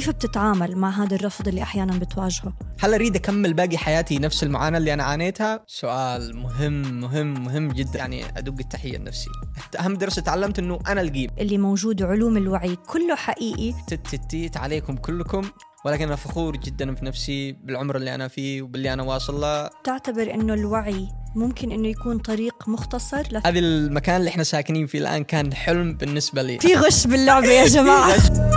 كيف بتتعامل مع هذا الرفض اللي أحياناً بتواجهه؟ هل أريد أكمل باقي حياتي نفس المعاناة اللي أنا عانيتها؟ سؤال مهم جدا. يعني أدق التحية لنفسي. أهم درس تعلمت أنه أنا القيم اللي موجود علوم الوعي كله حقيقي. تتيت عليكم كلكم، ولكن أنا فخور جدا في نفسي بالعمر اللي أنا فيه وباللي أنا واصل له. تعتبر أنه الوعي ممكن أنه يكون طريق مختصر هذا المكان اللي إحنا ساكنين فيه الآن كان حلم بالنسبة لي. في غش باللعبة يا جماعة.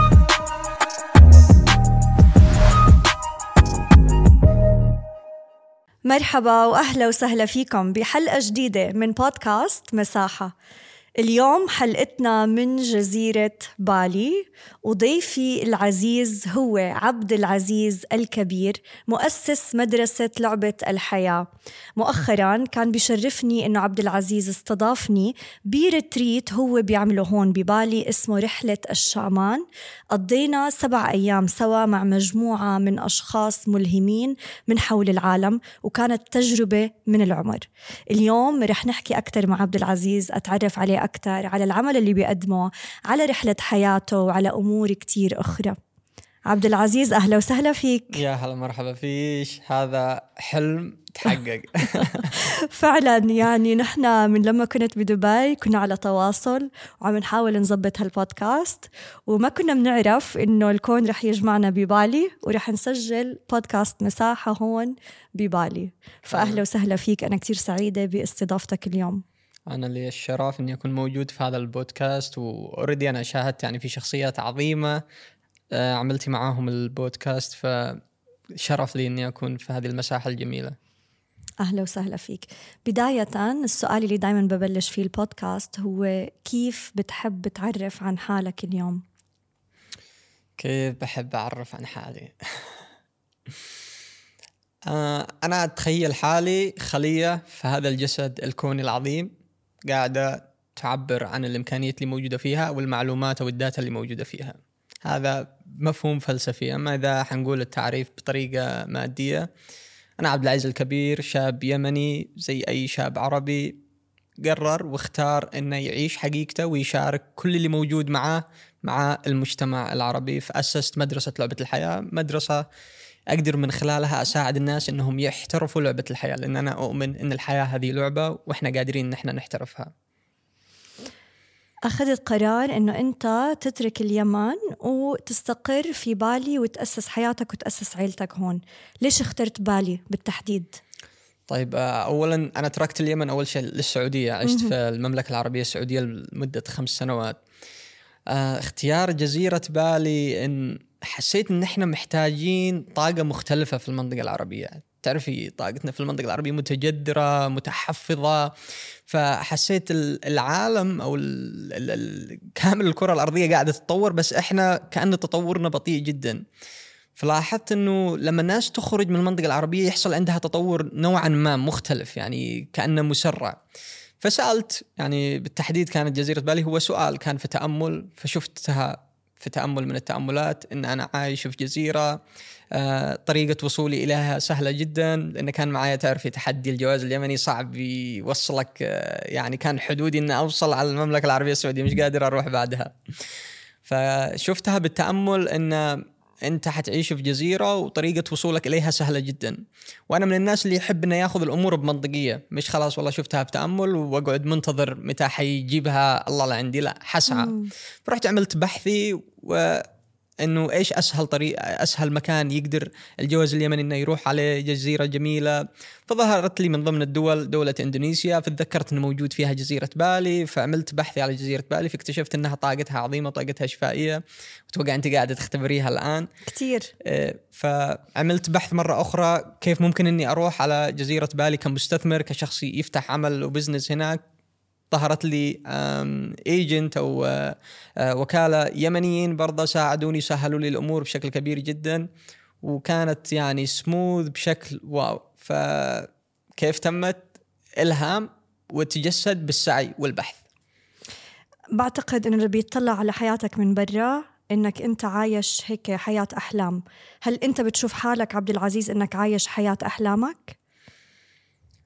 مرحبا وأهلا وسهلا فيكم بحلقة جديدة من بودكاست مساحة. اليوم حلقتنا من جزيرة بالي، وضيفي العزيز هو عبد العزيز الكبير، مؤسس مدرسة لعبة الحياة. مؤخراً كان بيشرفني إنه عبد العزيز استضافني بريتريت هو بيعمله هون ببالي اسمه رحلة الشامان. قضينا 7 أيام سوا مع مجموعة من أشخاص ملهمين من حول العالم، وكانت تجربة من العمر. اليوم رح نحكي أكتر مع عبد العزيز، أتعرف عليه أكتر، على العمل اللي بيقدمه، على رحلة حياته، وعلى أمور كتير أخرى. عبد العزيز أهلا وسهلا فيك. يا هلا مرحبا فيش، هذا حلم تحقق. فعلا يعني نحن من لما كنت بدبي كنا على تواصل وعم نحاول نظبط هالبودكاست، وما كنا بنعرف إنه الكون رح يجمعنا ببالي ورح نسجل بودكاست مساحة هون ببالي. فأهلا وسهلا فيك، أنا كتير سعيدة باستضافتك اليوم. أنا لي الشرف إني أكون موجود في هذا البودكاست، وأوريدي أنا شاهدت يعني في شخصيات عظيمة عملتي معاهم البودكاست، فشرف لي إني أكون في هذه المساحة الجميلة. أهلا وسهلا فيك. بداية السؤال اللي دايما ببلش فيه البودكاست هو كيف بتحب تعرف عن حالك اليوم؟ كيف بحب أعرف عن حالي؟ أنا أتخيل حالي خلية في هذا الجسد الكوني العظيم، قاعدة تعبر عن الإمكانيات اللي موجودة فيها والمعلومات أو الداتا اللي موجودة فيها. هذا مفهوم فلسفي. أما إذا حنقول التعريف بطريقة مادية، أنا عبد العزيز الكبير، شاب يمني زي أي شاب عربي، قرر واختار إنه يعيش حقيقته ويشارك كل اللي موجود معاه مع المجتمع العربي. فأسست مدرسة لعبة الحياة، مدرسة أقدر من خلالها أساعد الناس إنهم يحترفوا لعبة الحياة، لأن أنا أؤمن إن الحياة هذه لعبة وإحنا قادرين إن إحنا نحترفها. أخذت قرار إنه أنت تترك اليمن وتستقر في بالي وتأسس حياتك وتأسس عيلتك هون. ليش اخترت بالي بالتحديد؟ طيب، أولا أنا تركت اليمن أول شيء للسعودية. عشت في المملكة العربية السعودية لمدة 5 سنوات. اختيار جزيرة بالي إن حسيت إن إحنا محتاجين طاقة مختلفة في المنطقة العربية. تعرفي طاقتنا في المنطقة العربية متجذرة متحفظة، فحسيت العالم أو كامل الكرة الأرضية قاعدة تتطور، بس إحنا كأن تطورنا بطيء جدا. فلاحظت إنه لما الناس تخرج من المنطقة العربية يحصل عندها تطور نوعا ما مختلف، يعني كأنه مسرع. فسألت، يعني بالتحديد كانت جزيرة بالي هو سؤال كان في تأمل، فشفتها في تأمل من التأملات إن أنا عايش في جزيرة، طريقة وصولي إليها سهلة جدا، لأن كان معايا تعرفي تحدي الجواز اليمني صعب يوصلك، يعني كان حدودي إن أوصل على المملكة العربية السعودية، مش قادر أروح بعدها. فشفتها بالتأمل إن أنت حتعيش في جزيرة وطريقة وصولك إليها سهلة جدا. وأنا من الناس اللي يحب إنه يأخذ الأمور بمنطقية، مش خلاص والله شفتها بتأمل وأقعد منتظر متى حيجيبها الله لعندي، لا، حسعى. فرحت عملت بحثي وإنه إيش أسهل طريق، أسهل مكان يقدر الجواز اليمني إنه يروح عليه جزيرة جميلة. فظهرت لي من ضمن الدول دولة إندونيسيا، فتذكرت إنه موجود فيها جزيرة بالي، فعملت بحثي على جزيرة بالي، فاكتشفت إنها طاقتها عظيمة، طاقتها شفائية، وتوقع أنت قاعدة تختبريها الآن كتير. فعملت بحث مرة أخرى كيف ممكن إني أروح على جزيرة بالي كمستثمر، كشخص يفتح عمل وبزنس هناك. ظهرت لي ايجنت او وكالة يمنيين برضه ساعدوني، سهلوا لي الامور بشكل كبير جدا، وكانت يعني سموث بشكل واو. فكيف تمت؟ الهام وتجسد بالسعي والبحث. بعتقد انه اللي بيطلع على حياتك من برا انك انت عايش هيك حياة احلام. هل انت بتشوف حالك عبد العزيز انك عايش حياة احلامك؟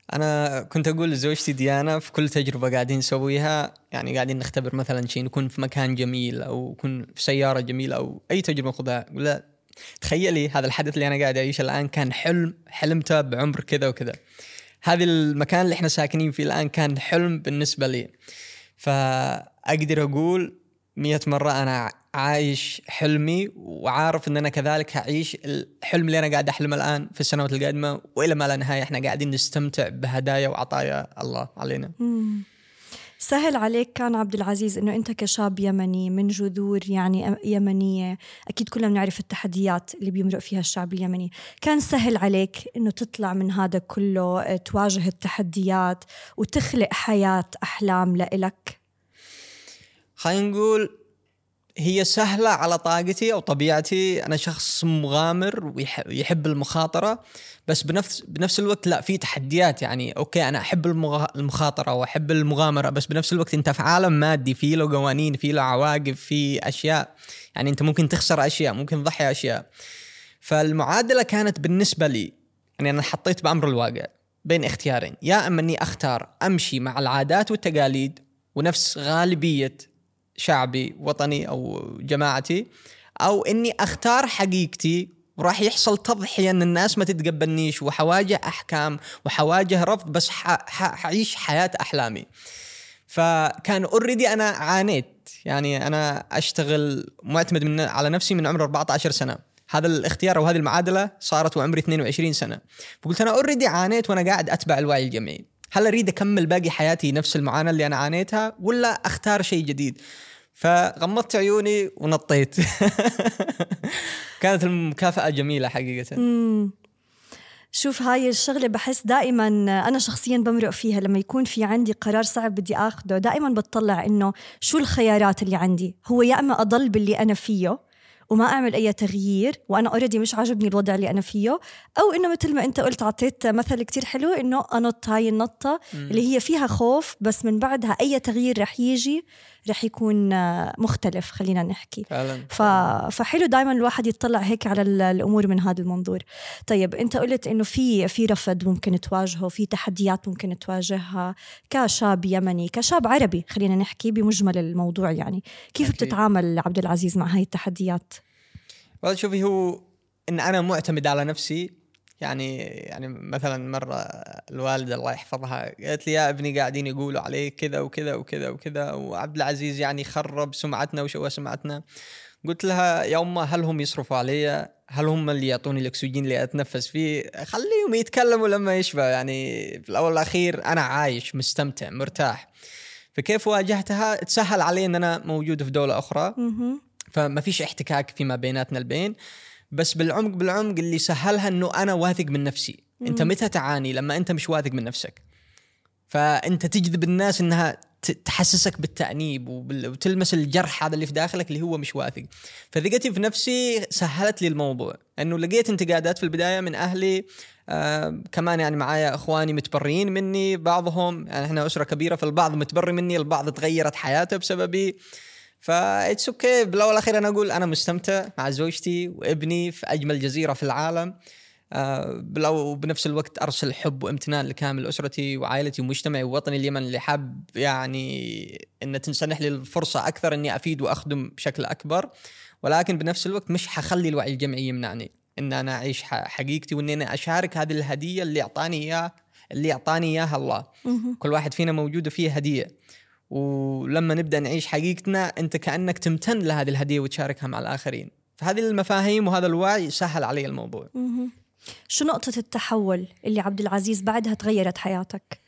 أنا كنت أقول لزوجتي ديانا في كل تجربة قاعدين نسويها، يعني قاعدين نختبر مثلا شيء، نكون في مكان جميل أو نكون في سيارة جميلة أو أي تجربة خذها، أقول لها تخيلي هذا الحدث اللي أنا قاعد أعيشه الآن كان حلمته بعمر كذا وكذا. هذا المكان اللي إحنا ساكنين فيه الآن كان حلم بالنسبة لي. فأقدر أقول 100 مرة أنا عايش حلمي، وعارف أن أنا كذلك هعيش الحلم اللي أنا قاعد أحلمه الآن في السنوات القادمة، وإلى ما لا نهاية إحنا قاعدين نستمتع بهدايا وعطايا الله علينا. سهل عليك كان عبد العزيز إنه أنت كشاب يمني من جذور يعني يمنية، أكيد كلنا بنعرف التحديات اللي بيمرق فيها الشعب اليمني، كان سهل عليك إنه تطلع من هذا كله، تواجه التحديات وتخلق حياة أحلام لإلك؟ خلينا نقول هي سهلة على طاقتي أو طبيعتي، أنا شخص مغامر ويحب المخاطرة، بس بنفس الوقت لا، في تحديات. يعني أوكي أنا أحب المخاطرة وأحب المغامرة، بس بنفس الوقت أنت في عالم مادي، في له قوانين، في له عواقب، في أشياء، يعني أنت ممكن تخسر أشياء، ممكن تضحي أشياء. فالمعادلة كانت بالنسبة لي، يعني أنا حطيت بأمر الواقع بين اختيارين، يا أما أني أختار أمشي مع العادات والتقاليد ونفس غالبية شعبي وطني أو جماعتي، أو إني أختار حقيقتي وراح يحصل تضحية أن الناس ما تتقبلنيش، وحواجه أحكام وحواجه رفض، بس حعيش حياة أحلامي. فكان أوريدي أنا عانيت، يعني أنا أشتغل معتمد على نفسي من عمر 14 سنة، هذا الاختيار أو هذه المعادلة صارت وعمري 22 سنة. فقلت أنا أوريدي عانيت وأنا قاعد أتبع الوعي الجمعي، هل أريد أكمل باقي حياتي نفس المعاناة اللي أنا عانيتها ولا أختار شيء جديد؟ فغمضت عيوني ونطيت. كانت المكافأة جميلة حقيقة. شوف هاي الشغلة بحس دائما أنا شخصيا بمرق فيها، لما يكون في عندي قرار صعب بدي أخده دائما بتطلع إنه شو الخيارات اللي عندي، هو يا أما أضل باللي أنا فيه وما أعمل أي تغيير وأنا أوريدي مش عاجبني الوضع اللي أنا فيه، أو إنه مثل ما أنت قلت عطيت مثل كتير حلو إنه أنط هاي النطة اللي هي فيها خوف، بس من بعدها أي تغيير رح يجي رح يكون مختلف، خلينا نحكي فحلو دايما الواحد يتطلع هيك على الأمور من هذا المنظور. طيب أنت قلت إنه في رفض ممكن تواجهه، في تحديات ممكن تواجهها كشاب يمني، كشاب عربي، خلينا نحكي بمجمل الموضوع، يعني كيف بتتعامل عبد العزيز مع هاي التحديات؟ والله شوفي، هو إن أنا معتمد على نفسي، يعني مثلا مرة الوالدة الله يحفظها قالت لي يا ابني قاعدين يقولوا عليك كذا وكذا وكذا وكذا، وعبد العزيز يعني خرب سمعتنا وشوه سمعتنا. قلت لها يا أمه هل هم يصرفوا علي؟ هل هم اللي يعطوني الأكسجين اللي أتنفس فيه؟ خليهم يتكلموا لما يشبه، يعني في الأول والأخير أنا عايش مستمتع مرتاح. فكيف واجهتها؟ تسهل علي أن أنا موجود في دولة أخرى، فما فيش احتكاك فيما بيناتنا البين، بس بالعمق اللي سهلها أنه أنا واثق من نفسي. أنت متى تعاني؟ لما أنت مش واثق من نفسك، فأنت تجذب الناس أنها تحسسك بالتأنيب وتلمس الجرح هذا اللي في داخلك اللي هو مش واثق. فثقتي في نفسي سهلت لي الموضوع، أنه لقيت انتقادات في البداية من أهلي، كمان يعني معايا أخواني متبرين مني، بعضهم يعني إحنا أسرة كبيرة، فالبعض متبري مني، البعض تغيرت حياته بسببي. فإتس أوكي، بالأول والأخير أنا أقول أنا مستمتع مع زوجتي وابني في أجمل جزيرة في العالم، بنفس الوقت أرسل حب وامتنان لكامل أسرتي وعائلتي ومجتمعي ووطني اليمن، اللي حاب يعني أن تنسنح لي الفرصة أكثر أني أفيد وأخدم بشكل أكبر، ولكن بنفس الوقت مش حخلي الوعي الجمعي يمنعني أن أنا أعيش حقيقتي، وأن أنا أشارك هذه الهدية اللي أعطاني إياها الله. كل واحد فينا موجود فيه هدية، ولما نبدأ نعيش حقيقتنا أنت كأنك تمتن لهذه الهدية وتشاركها مع الآخرين. فهذه المفاهيم وهذا الوعي سهل علي الموضوع. شو نقطة التحول اللي عبد العزيز بعدها تغيرت حياتك؟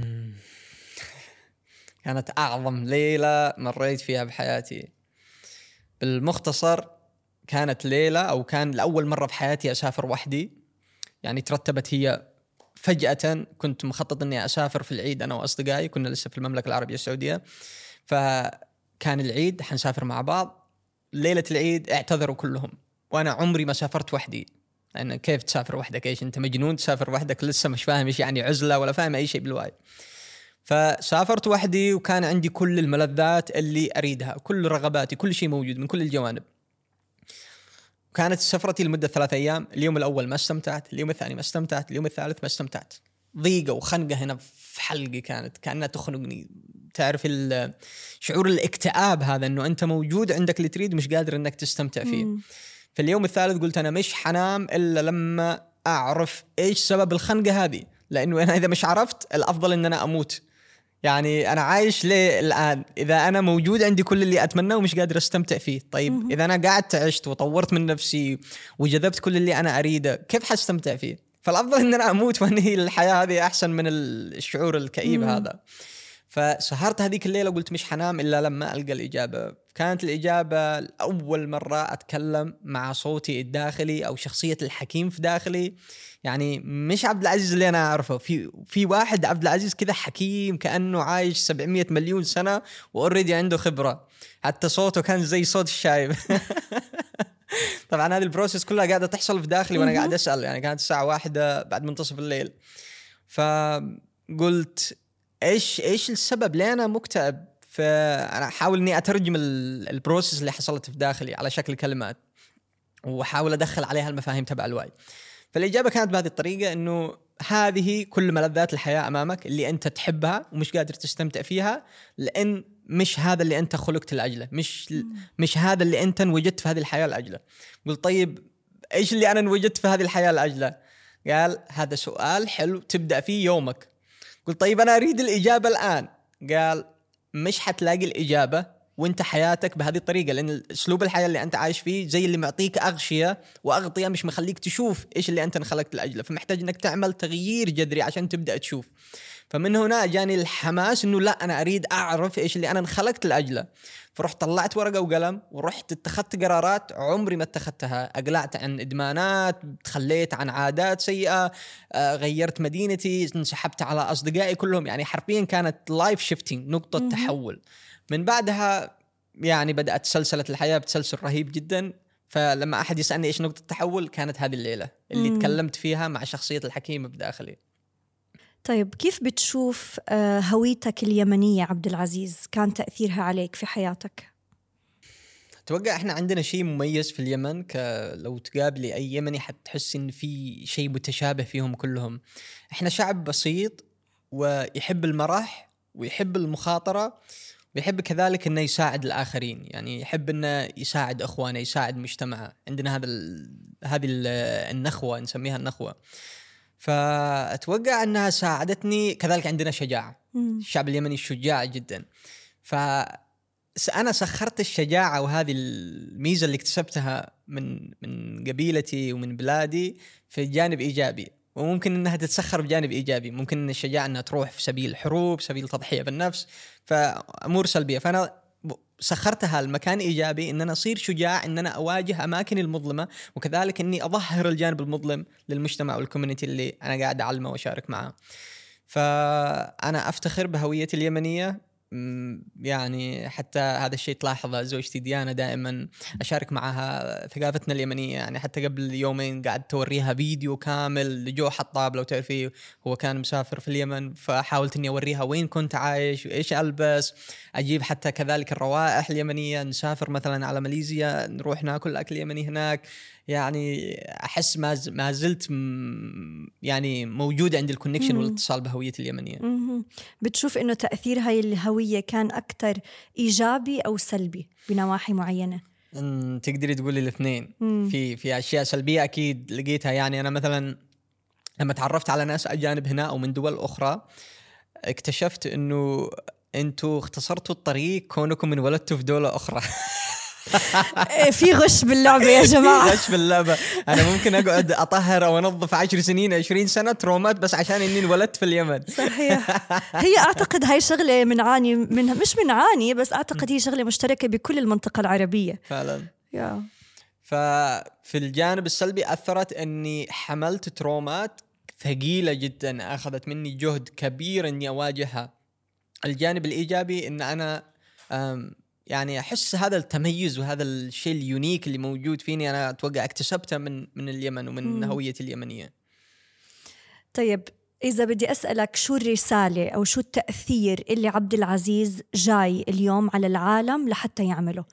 كانت أعظم ليلة مريت فيها بحياتي. بالمختصر كانت ليلة، أو كان لأول مرة في حياتي أسافر وحدي، يعني ترتبت هي فجأة. كنت مخطط أني أسافر في العيد أنا وأصدقائي، كنا لسه في المملكة العربية السعودية، فكان العيد حنسافر مع بعض. ليلة العيد اعتذروا كلهم، وأنا عمري ما سافرت وحدي، لأن كيف تسافر وحدك؟ إيش أنت مجنون تسافر وحدك؟ لسه مش فاهم إيش يعني عزلة ولا فاهم أي شيء بالوعي. فسافرت وحدي، وكان عندي كل الملذات اللي أريدها، كل رغباتي، كل شيء موجود من كل الجوانب. كانت سفرتي لمدة 3 أيام. اليوم الأول ما استمتعت، اليوم الثاني ما استمتعت، اليوم الثالث ما استمتعت. ضيقة وخنقة هنا في حلقي، كانت كأنها تخنقني. تعرف شعور الاكتئاب هذا، انه انت موجود عندك اللي تريد مش قادر انك تستمتع فيه. في اليوم الثالث قلت انا مش حنام الا لما اعرف ايش سبب الخنقة هذه، لانه انا اذا مش عرفت الافضل ان انا اموت. يعني انا عايش ليه الان اذا انا موجود عندي كل اللي اتمناه ومش قادر استمتع فيه؟ طيب اذا انا قعدت عشت وطورت من نفسي وجذبت كل اللي انا اريده، كيف حستمتع فيه؟ فالافضل ان انا اموت وانهي الحياه هذه احسن من الشعور الكئيب هذا. فسهرت هذيك الليله وقلت مش حنام الا لما القى الاجابه. كانت الاجابه اول مره اتكلم مع صوتي الداخلي او شخصيه الحكيم في داخلي. يعني مش عبد العزيز اللي انا اعرفه، في واحد عبد العزيز كذا حكيم كانه عايش 700 مليون سنه واوريدي عنده خبره، حتى صوته كان زي صوت الشايب. طبعا هذه البروسيس كلها قاعده تحصل في داخلي وانا قاعد اسال. يعني كانت الساعه 1 بعد منتصف الليل. فقلت ايش السبب ليه انا مكتئب؟ فانا احاول اني اترجم البروسيس اللي حصلت في داخلي على شكل كلمات، واحاول ادخل عليها المفاهيم تبع الوعي. فالاجابه كانت بهذه الطريقه، انه هذه كل ملذات الحياه امامك اللي انت تحبها ومش قادر تستمتع فيها، لان مش هذا اللي انت خلقت لاجله، مش هذا اللي انت انوجدت في هذه الحياه لاجله. قلت طيب ايش اللي انا انوجدت في هذه الحياه لاجله؟ قال هذا سؤال حلو تبدا فيه يومك. قلت طيب أنا أريد الإجابة الآن. قال مش حتلاقي الإجابة وانت حياتك بهذه الطريقة، لأن أسلوب الحياة اللي أنت عايش فيه زي اللي معطيك أغشية وأغطية مش مخليك تشوف إيش اللي أنت انخلقت لأجله، فمحتاج أنك تعمل تغيير جذري عشان تبدأ تشوف. فمن هنا جاني الحماس إنه لا، أنا أريد أعرف إيش اللي أنا انخلقت لأجله. فرحت طلعت ورقة وقلم ورحت اتخذت قرارات عمري ما اتخذتها. أقلعت عن إدمانات، تخليت عن عادات سيئة، غيرت مدينتي، انسحبت على أصدقائي كلهم. يعني حرفيا كانت لايف شيفتينج، نقطة تحول. من بعدها يعني بدأت سلسلة الحياة بتسلسل رهيب جدا. فلما أحد يسألني إيش نقطة التحول، كانت هذه الليلة اللي تكلمت فيها مع شخصية الحكيم بداخلي. طيب كيف بتشوف هويتك اليمنية عبد العزيز؟ كان تأثيرها عليك في حياتك؟ أتوقع إحنا عندنا شيء مميز في اليمن، لو تقابلي أي يمني حتحس إن في شيء متشابه فيهم كلهم. إحنا شعب بسيط ويحب المرح ويحب المخاطرة ويحب كذلك إنه يساعد الآخرين. يعني يحب إنه يساعد أخوانه، يساعد مجتمعه. عندنا هذه النخوة، نسميها النخوة. فأتوقع أنها ساعدتني. كذلك عندنا شجاعة، الشعب اليمني شجاع جدا. فأنا سخرت الشجاعة وهذه الميزة اللي اكتسبتها من قبيلتي ومن بلادي في جانب إيجابي، وممكن أنها تتسخر بجانب إيجابي. ممكن أن الشجاعة أنها تروح في سبيل حروب، سبيل تضحية بالنفس، فأمور سلبية. فأنا سخرتها المكان إيجابي، إن أنا أصير شجاع، إن أنا أواجه أماكن المظلمة، وكذلك إني أظهر الجانب المظلم للمجتمع والكوميونيتي اللي أنا قاعد أعلمه وأشارك معه. فأنا أفتخر بهويتي اليمنية. يعني حتى هذا الشيء تلاحظه زوجتي ديانا، دائما أشارك معها ثقافتنا اليمنية. يعني حتى قبل يومين قاعد توريها فيديو كامل لجو حطاب، لو تعرفيه، هو كان مسافر في اليمن، فحاولت إني أوريها وين كنت عايش وإيش ألبس، أجيب حتى كذلك الروائح اليمنية. نسافر مثلا على ماليزيا نروح ناكل أكل يمني هناك. يعني أحس ما زلت يعني موجود عندي الكونكشن والاتصال بهويتي اليمنية. بتشوف إنه تأثير هاي الهوية كان أكتر إيجابي أو سلبي بنواحي معينة؟ تقدري تقولي الاثنين. في أشياء سلبية أكيد لقيتها. يعني أنا مثلا لما تعرفت على ناس أجانب هنا أو من دول أخرى، اكتشفت إنه أنتوا اختصرتوا الطريق كونكم انولدتوا في دولة أخرى. في غش باللعبة يا جماعة. غش باللعبة. أنا ممكن أقعد أطهر أو أنظف 10 سنين 20 سنة ترومات بس عشان إني انولدت في اليمن. صحيح. هي أعتقد هاي شغلة بنعاني منها، مش بنعاني بس أعتقد هي شغلة مشتركة بكل المنطقة العربية فعلا. ففي الجانب السلبي أثرت أني حملت ترومات ثقيلة جدا، أخذت مني جهد كبير أني أواجهها. الجانب الإيجابي أن أنا يعني أحس هذا التميز وهذا الشيء اليونيك اللي موجود فيني، أنا أتوقع اكتسبته من اليمن ومن هويتي اليمنية. طيب إذا بدي أسألك شو الرسالة أو شو التأثير اللي عبد العزيز جاي اليوم على العالم لحتى يعمله؟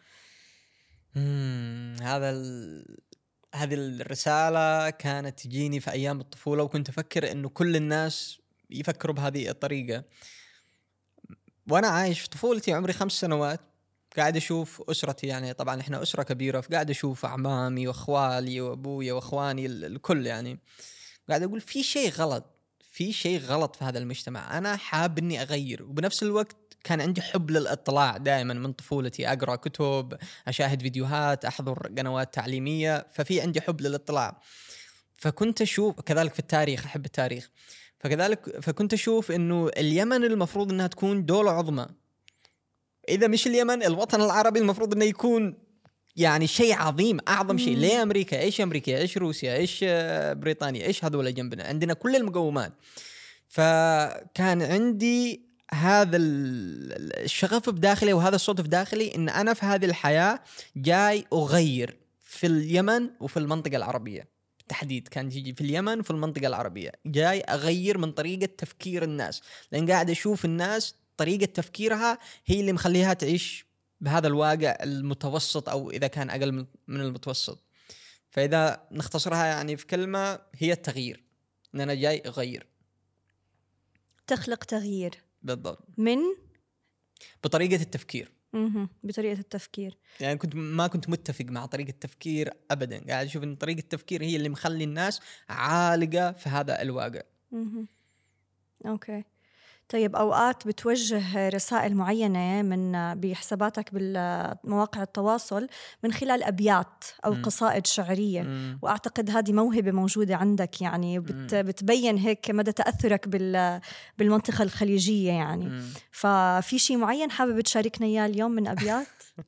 هذه الرسالة كانت تجيني في أيام الطفولة، وكنت أفكر إنه كل الناس يفكروا بهذه الطريقة. وأنا عايش في طفولتي عمري 5 سنوات قاعد أشوف أسرتي، يعني طبعا إحنا أسرة كبيرة، فقاعد أشوف أعمامي وأخوالي وأبويا وأخواني الكل، يعني قاعد أقول في شيء غلط، في شيء غلط في هذا المجتمع، أنا حاب إني أغير. وبنفس الوقت كان عندي حب للإطلاع دائما من طفولتي، أقرأ كتب، أشاهد فيديوهات، أحضر قنوات تعليمية، ففي عندي حب للإطلاع. فكنت أشوف كذلك في التاريخ، أحب التاريخ، فكنت أشوف إنه اليمن المفروض إنها تكون دولة عظمى، إذا مش اليمن الوطن العربي المفروض إنه يكون يعني شيء عظيم، أعظم شيء. ليه أمريكا؟ إيش أمريكا؟ إيش روسيا؟ إيش بريطانيا؟ إيش هذول جنبنا؟ عندنا كل المقومات. فكان عندي هذا الشغف بداخلي وهذا الصوت في داخلي إن أنا في هذه الحياة جاي أغير في اليمن وفي المنطقة العربية بالتحديد. كان يجي في اليمن وفي المنطقة العربية جاي أغير من طريقة تفكير الناس، لأن قاعد أشوف الناس طريقة تفكيرها هي اللي مخليها تعيش بهذا الواقع المتوسط، أو إذا كان أقل من المتوسط. فإذا نختصرها يعني في كلمة، هي التغيير، إن أنا جاي أغير، تخلق تغيير بالضبط من بطريقة التفكير. بطريقة التفكير، يعني ما كنت متفق مع طريقة التفكير أبدا، قاعد أشوف إن طريقة التفكير هي اللي مخلي الناس عالقة في هذا الواقع. أوكي. طيب أوقات بتوجه رسائل معينة من بحساباتك بالمواقع التواصل من خلال أبيات أو قصائد شعرية، وأعتقد هذه موهبة موجودة عندك، يعني بتبين هيك مدى تأثرك بالمنطقة الخليجية يعني. ففي شيء معين حابب تشاركنا إياه اليوم من أبيات؟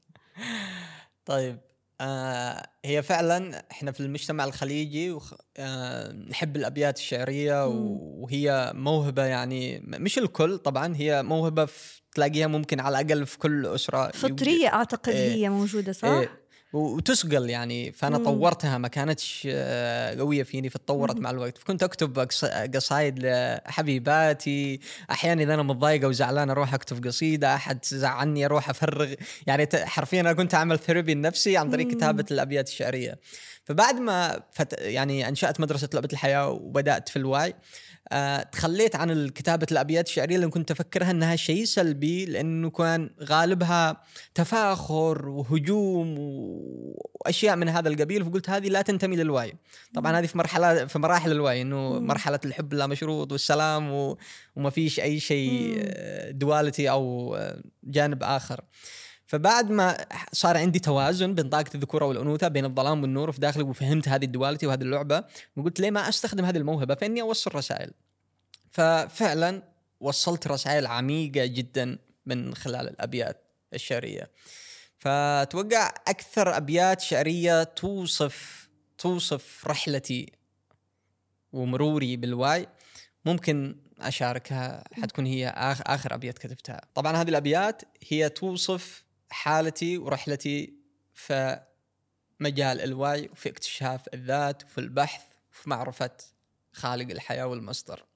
طيب هي فعلا احنا في المجتمع الخليجي نحب الأبيات الشعرية، وهي موهبة، يعني مش الكل طبعا، هي موهبة تلاقيها ممكن على الأقل في كل أسرة فطرية أعتقد هي موجودة، صح؟ وتسقل يعني. فأنا طورتها، ما كانتش قوية فيني، فتطورت مع الوقت. فكنت أكتب قصايد لحبيباتي، أحيانا إذا أنا متضايقة وزعلان أروح أكتب قصيدة، أحد زعلني أروح أفرغ، يعني حرفيا أنا كنت أعمل ثيرابي النفسي عن طريق كتابة الأبيات الشعرية. فبعد ما يعني أنشأت مدرسة لعبة الحياة وبدأت في الوعي، تخليت عن كتابة الأبيات الشعرية اللي كنت أفكرها أنها شيء سلبي، لأنه كان غالبها تفاخر وهجوم وأشياء من هذا القبيل. فقلت هذه لا تنتمي للوعي. طبعا هذه في مراحل الوعي، أنه مرحلة الحب لا مشروط والسلام وما فيش أي شيء دواليتي أو جانب آخر. فبعد ما صار عندي توازن بين طاقة الذكورة والأنوثة، بين الظلام والنور في داخلي، وفهمت هذه الدواليتي وهذه اللعبة، وقلت ليه ما أستخدم هذه الموهبة فإني أوصل رسائل. ففعلا وصلت رسائل عميقة جدا من خلال الأبيات الشعرية. فتوقع أكثر أبيات شعرية توصف رحلتي ومروري بالوعي ممكن أشاركها، حتكون هي آخر أبيات كتبتها. طبعا هذه الأبيات هي توصف حالتي ورحلتي في مجال الوعي، وفي اكتشاف الذات، وفي البحث، وفي معرفة خالق الحياة والمصدر.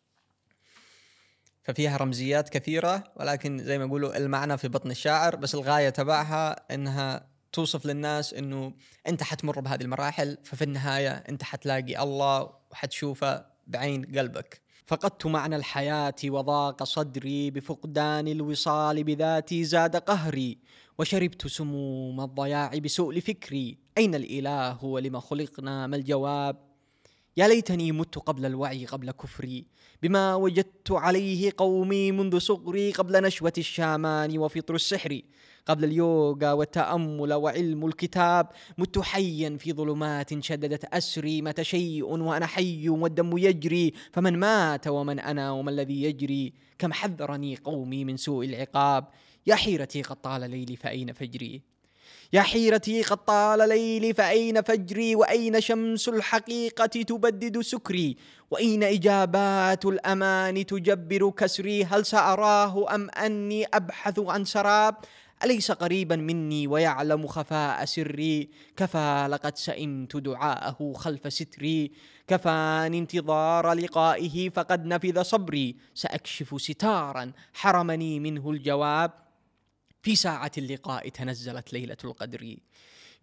ففيها رمزيات كثيرة، ولكن زي ما يقولوا المعنى في بطن الشاعر، بس الغاية تبعها إنها توصف للناس إنه أنت حتمر بهذه المراحل، ففي النهاية أنت حتلاقي الله وحتشوفه بعين قلبك. فقدت معنى الحياة وضاق صدري، بفقدان الوصال بذاتي زاد قهري، وشربت سموم الضياع بسؤل فكري، أين الإله ولما خلقنا؟ ما الجواب؟ يا ليتني مت قبل الوعي، قبل كفري، بما وجدت عليه قومي منذ صغري، قبل نشوة الشامان وفطر السحر، قبل اليوغا والتأمل وعلم الكتاب. مت حيا في ظلمات شددت أسري، مات شيء وأنا حي والدم يجري، فمن مات ومن أنا وما الذي يجري؟ كم حذرني قومي من سوء العقاب، يا حيرتي قد طال ليلي فأين فجري؟ يا حيرتي قد طال ليلي فأين فجري؟ وأين شمس الحقيقة تبدد سكري؟ وأين إجابات الأمان تجبر كسري؟ هل سأراه أم أني أبحث عن سراب؟ أليس قريبا مني ويعلم خفاء سري؟ كفى لقد سئمت دعاءه خلف ستري، كفاني انتظار لقائه فقد نفذ صبري، سأكشف ستارا حرمني منه الجواب. في ساعة اللقاء تنزلت ليلة القدر،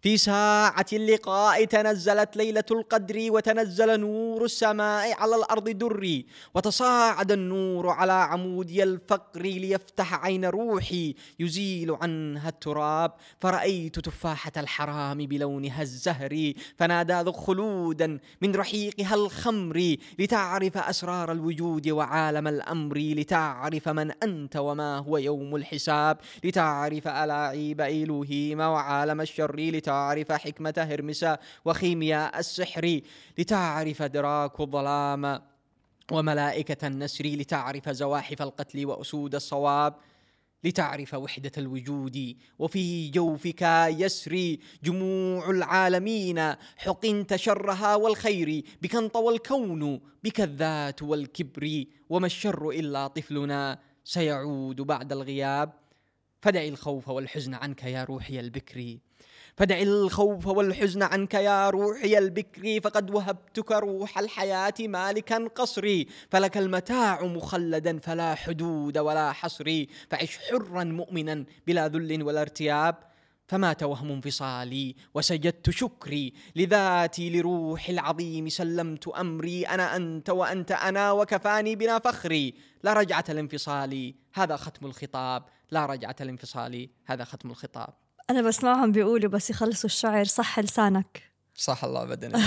في ساعة اللقاء تنزلت ليلة القدر، وتنزل نور السماء على الأرض دري، وتصاعد النور على عمودي الفقر ليفتح عين روحي يزيل عنها التراب. فرأيت تفاحة الحرام بلونها الزهري، فنادى ذو خلودا من رحيقها الخمر، لتعرف أسرار الوجود وعالم الأمر، لتعرف من أنت وما هو يوم الحساب، لتعرف ألاعيب إلهيم وعالم الشر، لتعرف حكمة هرمس وخيمياء السحر، لتعرف دراك الظلام وملائكة النسر، لتعرف زواحف القتل وأسود الصواب، لتعرف وحدة الوجود وفي جوفك يسري جموع العالمين، حقنت شرها والخير، بك انطوى الكون، بك الذات والكبر، وما الشر إلا طفلنا سيعود بعد الغياب. فدع الخوف والحزن عنك يا روحي البكري، فدع الخوف والحزن عنك يا روحي البكري، فقد وهبتك روح الحياة مالكا قصري، فلك المتاع مخلدا فلا حدود ولا حصر، فعش حرا مؤمنا بلا ذل ولا ارتياب. فمات وهم انفصالي وسجدت شكري لذاتي لروح العظيم، سلمت أمري، أنا أنت وأنت أنا، وكفاني بنا فخري. لا رجعة الانفصال هذا ختم الخطاب، لا رجعة الانفصال هذا ختم الخطاب. أنا بسمعهم بيقولوا بس يخلصوا الشعر صح لسانك. صح الله بدنا.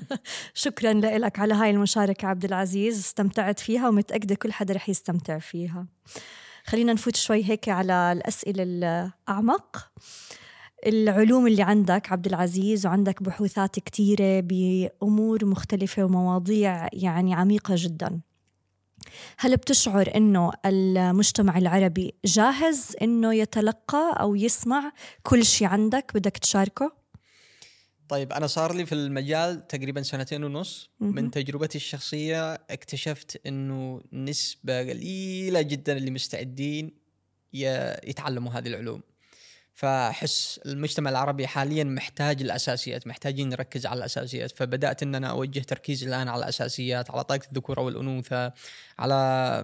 شكرا لك على هاي المشاركة عبد العزيز، استمتعت فيها ومتأكدة كل حدا رح يستمتع فيها. خلينا نفوت شوي هيك على الأسئلة الأعمق. العلوم اللي عندك عبد العزيز، وعندك بحوثات كتيرة بأمور مختلفة ومواضيع يعني عميقة جدا، هل بتشعر إنه المجتمع العربي جاهز إنه يتلقى أو يسمع كل شيء عندك بدك تشاركه؟ طيب أنا صار لي في المجال تقريبا 2.5 سنين. من تجربتي الشخصية اكتشفت إنه نسبة قليلة جدا اللي مستعدين يتعلموا هذه العلوم. فأحس المجتمع العربي حاليا محتاج الأساسيات، محتاجين نركز على الأساسيات. فبدأت أن أنا أوجه تركيز الآن على الأساسيات، على طاقة الذكورة والأنوثة، على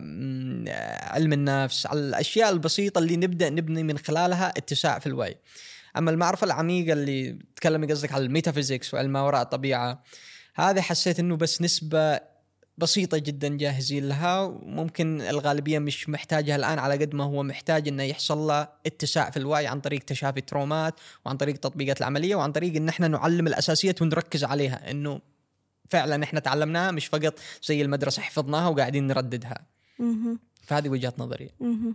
علم النفس، على الأشياء البسيطة اللي نبدأ نبني من خلالها اتساع في الوعي. أما المعرفة العميقة اللي تكلم قصدك على الميتافيزيكس وعلم ما وراء الطبيعة، هذا حسيت أنه بس نسبة بسيطة جدا جاهزين لها، وممكن الغالبية مش محتاجها الآن على قد ما هو محتاج إنه يحصل له اتساع في الوعي عن طريق تشافي الترومات، وعن طريق تطبيقات العملية، وعن طريق إن احنا نعلم الأساسيات ونركز عليها، إنه فعلا احنا تعلمناها مش فقط زي المدرسة حفظناها وقاعدين نرددها. فهذه وجهة نظري.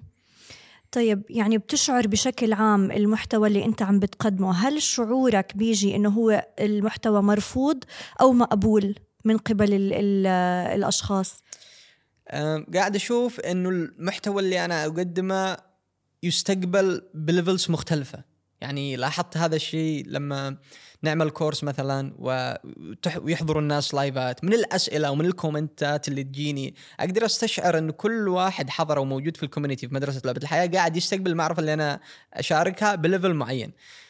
طيب يعني بتشعر بشكل عام المحتوى اللي أنت عم بتقدمه، هل شعورك بيجي إنه هو المحتوى مرفوض أو مقبول من قبل الأشخاص؟ قاعد أشوف إنه المحتوى اللي أنا أقدمه يستقبل بليفلز مختلفة. يعني لاحظت هذا الشيء لما نعمل كورس مثلا ويحضروا الناس لايفات، من الأسئلة ومن الكومنتات اللي تجيني أقدر أستشعر أن كل واحد حضر وموجود في الكوميونيتي في مدرسة لعبة الحياة قاعد يستقبل المعرفة اللي أنا أشاركها بليفل معين.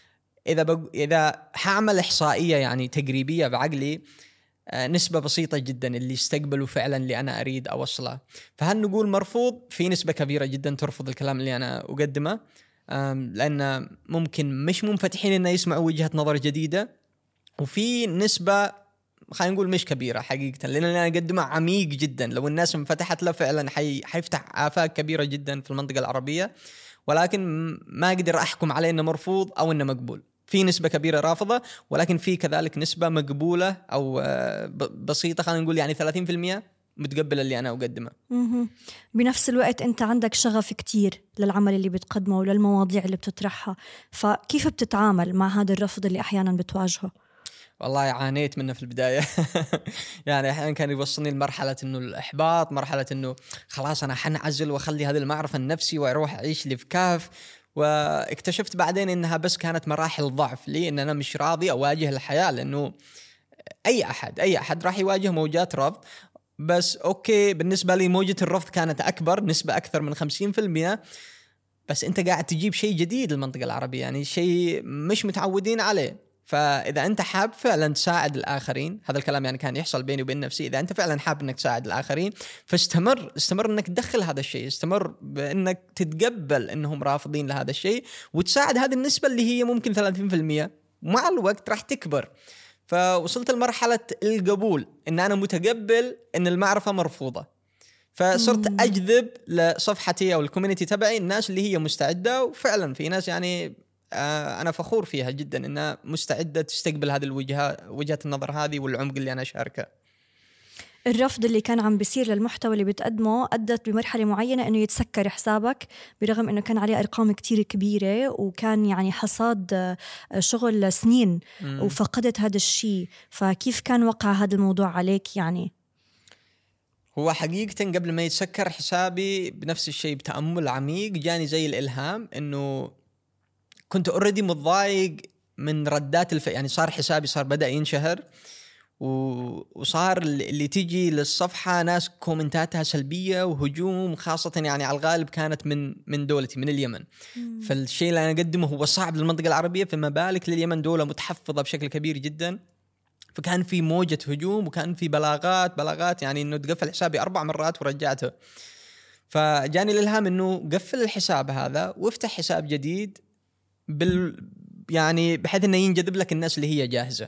إذا هعمل إحصائية يعني تقريبية بعقلي، نسبة بسيطة جدا اللي يستقبلوا فعلا اللي أنا أريد أوصله. فهل نقول مرفوض؟ في نسبة كبيرة جدا ترفض الكلام اللي أنا أقدمه، لأن ممكن مش منفتحين إنه يسمعوا وجهة نظر جديدة. وفي نسبة خلينا نقول مش كبيرة حقيقة، لأن أنا أقدمه عميق جدا، لو الناس انفتحت له فعلا حيفتح آفاق كبيرة جدا في المنطقة العربية. ولكن ما أقدر أحكم عليه إنه مرفوض أو إنه مقبول. في نسبة كبيرة رافضة، ولكن في كذلك نسبة مقبولة أو بسيطة، خلينا نقول يعني 30% متقبل اللي أنا أقدمه. بنفس الوقت أنت عندك شغف كتير للعمل اللي بتقدمه وللمواضيع اللي بتطرحها، فكيف بتتعامل مع هذا الرفض اللي أحيانا بتواجهه؟ والله عانيت منه في البداية. يعني أحيانا كان يوصلني لمرحلة إنه الإحباط، مرحلة إنه خلاص أنا حنعزل وأخلي هذه المعرفة النفسي وأروح أعيش لي في كهف. واكتشفت بعدين إنها بس كانت مراحل ضعف لي، إن أنا مش راضي أواجه الحياة، لأنه أي أحد راح يواجه موجات رفض. بس أوكي، بالنسبة لي موجة الرفض كانت أكبر، نسبة أكثر من 50%. بس أنت قاعد تجيب شيء جديد للمنطقة العربية، يعني شيء مش متعودين عليه. فإذا أنت حاب فعلا تساعد الآخرين، هذا الكلام يعني كان يحصل بيني وبين نفسي، إذا أنت فعلا حاب أنك تساعد الآخرين فاستمر أنك تدخل هذا الشيء، استمر بأنك تتقبل أنهم رافضين لهذا الشيء، وتساعد هذه النسبة اللي هي ممكن 30%، ومع الوقت راح تكبر. فوصلت لمرحلة القبول، إن أنا متقبل إن المعرفة مرفوضة. فصرت أجذب لصفحتي أو الكوميونتي تبعي الناس اللي هي مستعدة، وفعلا في ناس يعني أنا فخور فيها جدا إنها مستعدة تستقبل هذه وجهة النظر هذه والعمق اللي أنا أشاركه. الرفض اللي كان عم بيصير للمحتوى اللي بتقدمه أدت بمرحلة معينة إنه يتسكر حسابك، برغم إنه كان عليه أرقام كتير كبيرة وكان يعني حصاد شغل سنين وفقدت هذا الشيء. فكيف كان وقع هذا الموضوع عليك يعني؟ هو حقيقة قبل ما يتسكر حسابي بنفس الشيء بتأمل عميق جاني زي الإلهام، إنه كنت أوريدي متضايق من ردات يعني صار حسابي بدأ ينشهر، وصار اللي تيجي للصفحة ناس كومنتاتها سلبية وهجوم، خاصة يعني على الغالب كانت من دولتي من اليمن. فالشيء اللي أنا أقدمه هو صعب للمنطقة العربية، فما بالك لليمن دولة متحفظة بشكل كبير جدا. فكان في موجة هجوم وكان في بلاغات يعني إنه تقفل حسابي 4 مرات ورجعته. فجاني الإلهام إنه قفل الحساب هذا وافتح حساب جديد يعني بحيث إنه ينجذب لك الناس اللي هي جاهزة.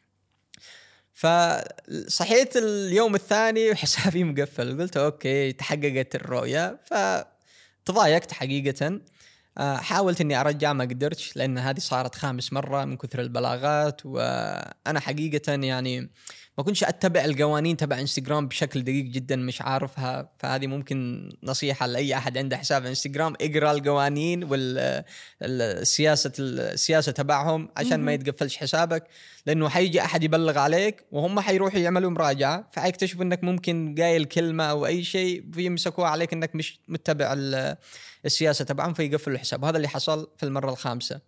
فصحيت اليوم الثاني وحسابي مقفل، قلت أوكي تحققت الرؤية. فتضايقت حقيقة، حاولت إني أرجع ما قدرتش، لأن هذه صارت 5 مرة من كثر البلاغات. وأنا حقيقة يعني ما كنتش أتبع القوانين تبع انستغرام بشكل دقيق جدا، مش عارفها. فهذه ممكن نصيحة لأي أحد عنده حساب انستغرام، اقرأ القوانين والسياسة تبعهم عشان ما يتقفلش حسابك، لأنه حيجي أحد يبلغ عليك وهم حيروحوا يعملوا مراجعة، فحيكتشفوا أنك ممكن قايل كلمة أو أي شيء فيمسكوها عليك أنك مش متبع السياسة تبعهم، فيقفلوا الحساب. وهذا اللي حصل في المرة الخامسة.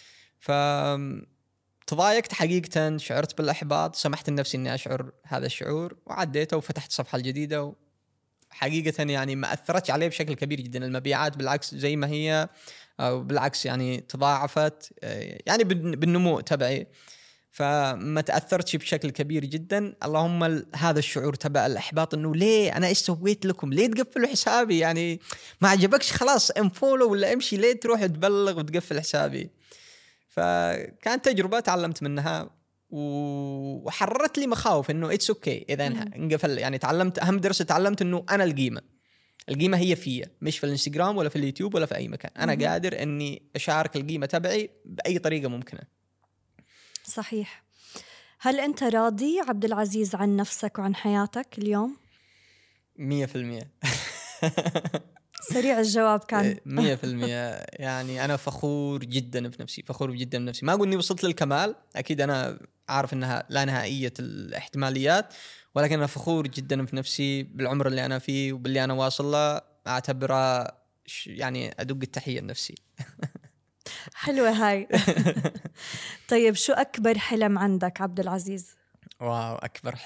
فتضايقت حقيقة، شعرت بالإحباط، سمحت لنفسي أني أشعر هذا الشعور وعديته وفتحت صفحة جديدة. وحقيقة يعني ما أثرتش عليه بشكل كبير جدا، المبيعات بالعكس زي ما هي، أو بالعكس يعني تضاعفت يعني بالنمو تبعي. فما تأثرتش بشكل كبير جدا. اللهم هذا الشعور تبع الإحباط، إنه ليه أنا إيش سويت لكم، ليه تقفلوا حسابي، يعني ما عجبكش خلاص انفولو ولا امشي، ليه تروح تبلغ وتقفل حسابي. فكانت تجربة تعلمت منها وحررت لي مخاوف إنه إتس أوكي إذا انقفل. يعني تعلمت أهم درس، تعلمت إنه أنا القيمة هي فيا، مش في الانستغرام ولا في اليوتيوب ولا في أي مكان. أنا قادر إني أشارك القيمة تبعي بأي طريقة ممكنة. صحيح. هل أنت راضي عبد العزيز عن نفسك وعن حياتك اليوم؟ 100%. سريع الجواب كان. 100%. يعني أنا فخور جدا بنفسي، ما أقول إني وصلت للكمال، أكيد أنا عارف إنها لا نهائية الاحتماليات، ولكن أنا فخور جدا بنفسي بالعمر اللي أنا فيه وباللي أنا واصل له. أعتبره يعني أدق التحية لنفسي. حلوة هاي. طيب شو أكبر حلم عندك عبد العزيز؟ واو، أكبر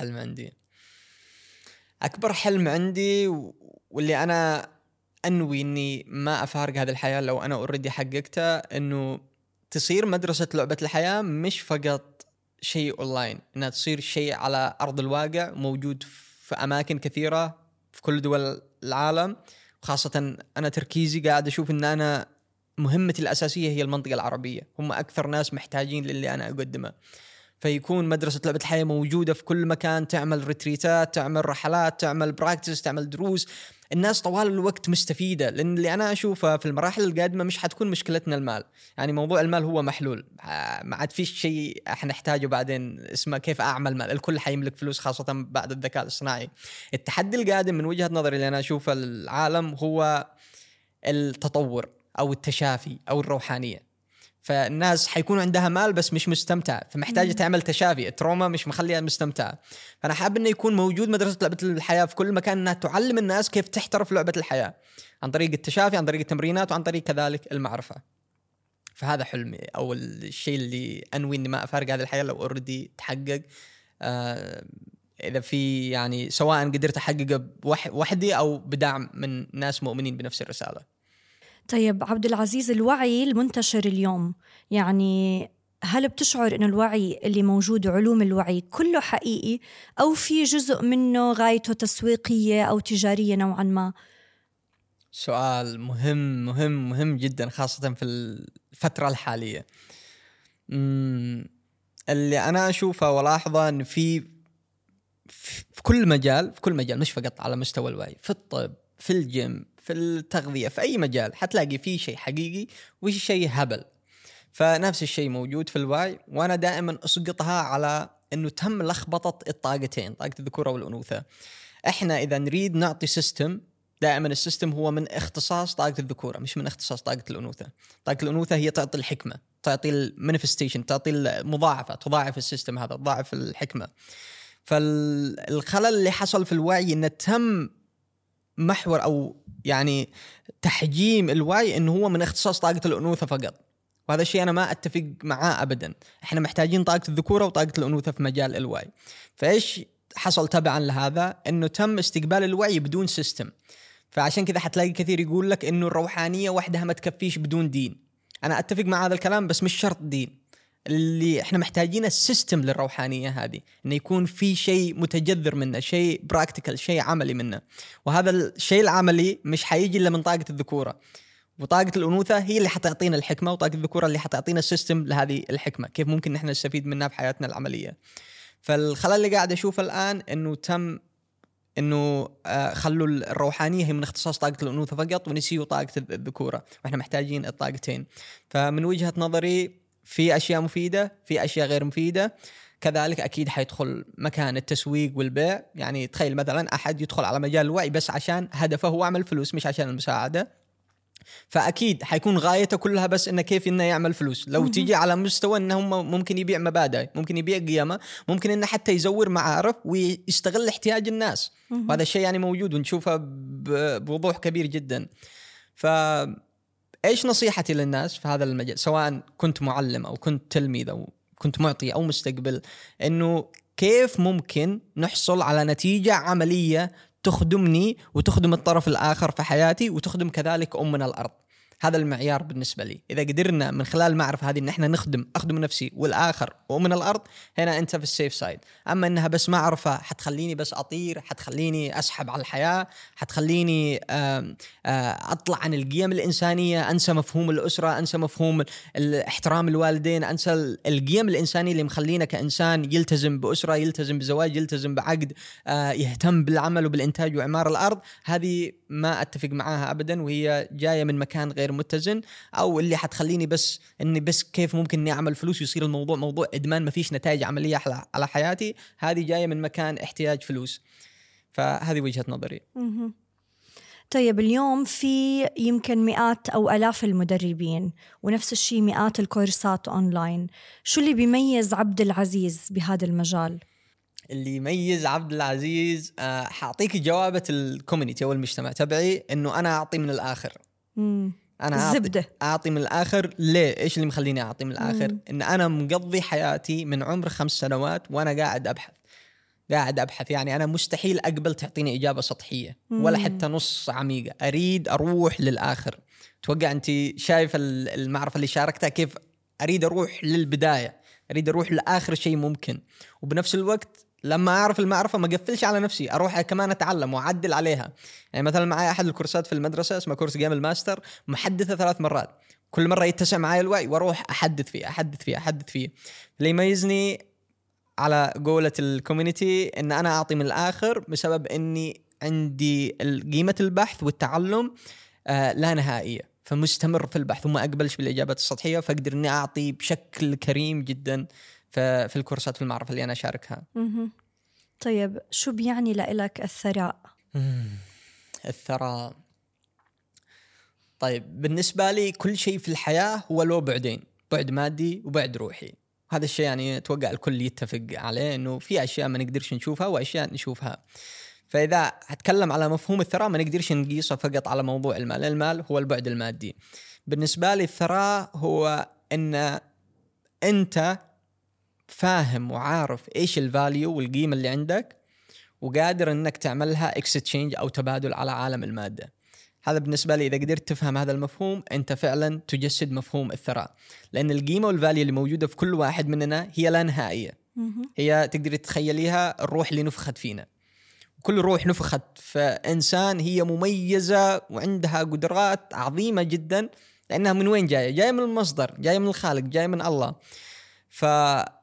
حلم عندي واللي أنا أنوي إني ما أفارق هذه الحياة لو أنا أوريدي حققته، إنه تصير مدرسة لعبة الحياة مش فقط شيء أونلاين، إنها تصير شيء على أرض الواقع موجود في أماكن كثيرة في كل دول العالم. وخاصة أنا تركيزي قاعد أشوف إن أنا مهمتي الأساسية هي المنطقة العربية، هم أكثر ناس محتاجين للي أنا أقدمه. فيكون مدرسة لعبة الحياة موجودة في كل مكان، تعمل ريتريتات، تعمل رحلات، تعمل براكتس، تعمل دروس. الناس طوال الوقت مستفيدة، لأن اللي أنا أشوفه في المراحل القادمة مش حتكون مشكلتنا المال. يعني موضوع المال هو محلول، ما عاد فيش شيء احنا نحتاجه بعدين اسمه كيف أعمل مال، الكل حيملك فلوس خاصة بعد الذكاء الاصطناعي. التحدي القادم من وجهة نظري اللي أنا أشوفه العالم هو التطور أو التشافي أو الروحانية. فالناس حيكون عندها مال بس مش مستمتع، فمحتاجة تعمل تشافي، التروما مش مخليها مستمتعة. فأنا حابب إنه يكون موجود مدرسة لعبة الحياة في كل مكان، إنها تعلم الناس كيف تحترف لعبة الحياة عن طريق التشافي، عن طريق التمرينات، وعن طريق كذلك المعرفة. فهذا حلمي أو الشيء اللي أنوي إني ما أفارق هذه الحياة لو أوردي تحقق. إذا في يعني سواء قدرت أحققه وحدي أو بدعم من ناس مؤمنين بنفس الرسالة. طيب عبد العزيز، الوعي المنتشر اليوم، يعني هل بتشعر إنه الوعي اللي موجود علوم الوعي كله حقيقي، أو في جزء منه غايته تسويقية أو تجارية نوعا ما؟ سؤال مهم جدا، خاصة في الفترة الحالية. اللي أنا أشوفه ولاحظه أن في كل مجال مش فقط على مستوى الوعي، في الطب، في الجيم، في التغذية، في أي مجال حتلاقي فيه شيء حقيقي وفي شيء هبل. فنفس الشيء موجود في الوعي، وأنا دائما أسقطها على أنه تم لخبطة الطاقتين، طاقة الذكورة والأنوثة. إحنا إذا نريد نعطي سيستم، دائما السيستم هو من اختصاص طاقة الذكورة مش من اختصاص طاقة الأنوثة. طاقة الأنوثة هي تعطي الحكمة، تعطي المانيفستيشن، تعطي المضاعفة، تضاعف السيستم هذا، تضاعف الحكمة. فالخلل اللي حصل في الوعي إنه تم محور أو يعني تحجيم الوعي إنه هو من اختصاص طاقة الأنوثة فقط، وهذا الشيء أنا ما أتفق معاه أبدا. إحنا محتاجين طاقة الذكورة وطاقة الأنوثة في مجال الوعي. فإيش حصل تبعا لهذا؟ إنه تم استقبال الوعي بدون سيستم. فعشان كذا حتلاقي كثير يقول لك إنه الروحانية وحدها ما تكفيش بدون دين. أنا أتفق مع هذا الكلام، بس مش شرط دين. اللي احنا محتاجين السيستم للروحانية هذه، انه يكون في شيء متجذر منه، شيء براكتيكال، شيء عملي منه. وهذا الشيء العملي مش حيجي الا من طاقة الذكورة، وطاقة الأنوثة هي اللي حتعطينا الحكمة، وطاقة الذكورة اللي حتعطينا السيستم لهذه الحكمة، كيف ممكن نحن نستفيد منها بحياتنا العملية. فالخلل اللي قاعد أشوفه الآن إنه تم إنه خلوا الروحانية هي من اختصاص طاقة الأنوثة فقط، ونسيوا طاقة الذكورة، وإحنا محتاجين الطاقتين. فمن وجهة نظري في أشياء مفيدة، في أشياء غير مفيدة. كذلك أكيد حيدخل مكان التسويق والبيع. يعني تخيل مثلا أحد يدخل على مجال الوعي بس عشان هدفه هو عمل فلوس مش عشان المساعدة، فأكيد حيكون غايته كلها بس إنه كيف إنه يعمل فلوس. لو تيجي على مستوى إنه ممكن يبيع مبادئ، ممكن يبيع قيمة، ممكن إنه حتى يزور معارف ويستغل احتياج الناس. وهذا الشيء يعني موجود ونشوفه بوضوح كبير جدا. إيش نصيحتي للناس في هذا المجال، سواء كنت معلم أو كنت تلميذ أو كنت معطي أو مستقبل، إنه كيف ممكن نحصل على نتيجة عملية تخدمني وتخدم الطرف الآخر في حياتي وتخدم كذلك أمنا الأرض. هذا المعيار بالنسبة لي. إذا قدرنا من خلال المعرفة هذه إن إحنا أخدم نفسي والآخر وأمنا الأرض، هنا أنت في السيف سايد. أما إنها بس معرفة حتخليني بس أطير، حتخليني أسحب على الحياة، حتخليني أطلع عن القيم الإنسانية، أنسى مفهوم الأسرة، أنسى مفهوم احترام الوالدين، أنسى القيم الإنسانية اللي مخلينا كإنسان يلتزم بأسرة، يلتزم بزواج، يلتزم بعقد، يهتم بالعمل وبالإنتاج وإعمار الأرض. هذه ما أتفق معاها أبدا، وهي جاية من مكان غير متزن، أو اللي حتخليني بس إني بس كيف ممكن إني أعمل فلوس ويصير الموضوع موضوع إدمان ما فيش نتائج عملية على حياتي. هذه جاية من مكان احتياج فلوس. فهذه وجهة نظري. طيب اليوم في يمكن مئات أو آلاف المدربين، ونفس الشيء مئات الكورسات أونلاين. شو اللي بيميز عبد العزيز بهذا المجال؟ اللي يميز عبد العزيز حاعطيك جوابة الكوميونيتي أو المجتمع تبعي، إنه أنا أعطي من الآخر. أنا أعطي من الآخر. ليه؟ إيش اللي مخليني أعطي من الآخر؟ إن أنا مقضي حياتي من عمر 5 سنوات وأنا قاعد أبحث. يعني أنا مستحيل أقبل تعطيني إجابة سطحية ولا حتى نص عميقة. أريد أروح للآخر. توقع أنت شايف المعرفة اللي شاركتها كيف أريد أروح للبداية، أريد أروح لآخر شيء ممكن. وبنفس الوقت لما أعرف المعرفة ما قفلش على نفسي، أروح كمان أتعلم وأعدل عليها. يعني مثلا معي أحد الكورسات في المدرسة اسمه كورس قيم الماستر، محدثة 3 مرات، كل مرة يتسع معي الوعي وأروح أحدث فيه. اللي يميزني على قولة الكوميونيتي إن أنا أعطي من الآخر بسبب إني عندي قيمة البحث والتعلم لا نهائية، فمستمر في البحث وما أقبلش بالإجابات السطحية، فأقدر إني أعطي بشكل كريم جدا في الكورسات في المعرفة اللي أنا أشاركها. طيب شو بيعني لإلك الثراء؟ الثراء، طيب بالنسبة لي كل شيء في الحياة هو له بعدين، بعد مادي وبعد روحي. هذا الشيء يعني أتوقع الكل يتفق عليه، إنه في أشياء ما نقدرش نشوفها وأشياء نشوفها. فإذا أتكلم على مفهوم الثراء ما نقدرش نقيسه فقط على موضوع المال. المال هو البعد المادي. بالنسبة لي الثراء هو إن أنت فاهم وعارف إيش الفاليو والقيمة اللي عندك، وقادر إنك تعملها اكستشينج أو تبادل على عالم المادة. هذا بالنسبة لي إذا قدرت تفهم هذا المفهوم أنت فعلا تجسد مفهوم الثراء. لأن القيمة والفاليو اللي موجودة في كل واحد مننا هي لا نهائية. هي تقدر تتخيليها الروح اللي نفخت فينا. كل روح نفخت فإنسان هي مميزة وعندها قدرات عظيمة جدا، لأنها من وين جاية من المصدر، جاية من الخالق، جاية من الله.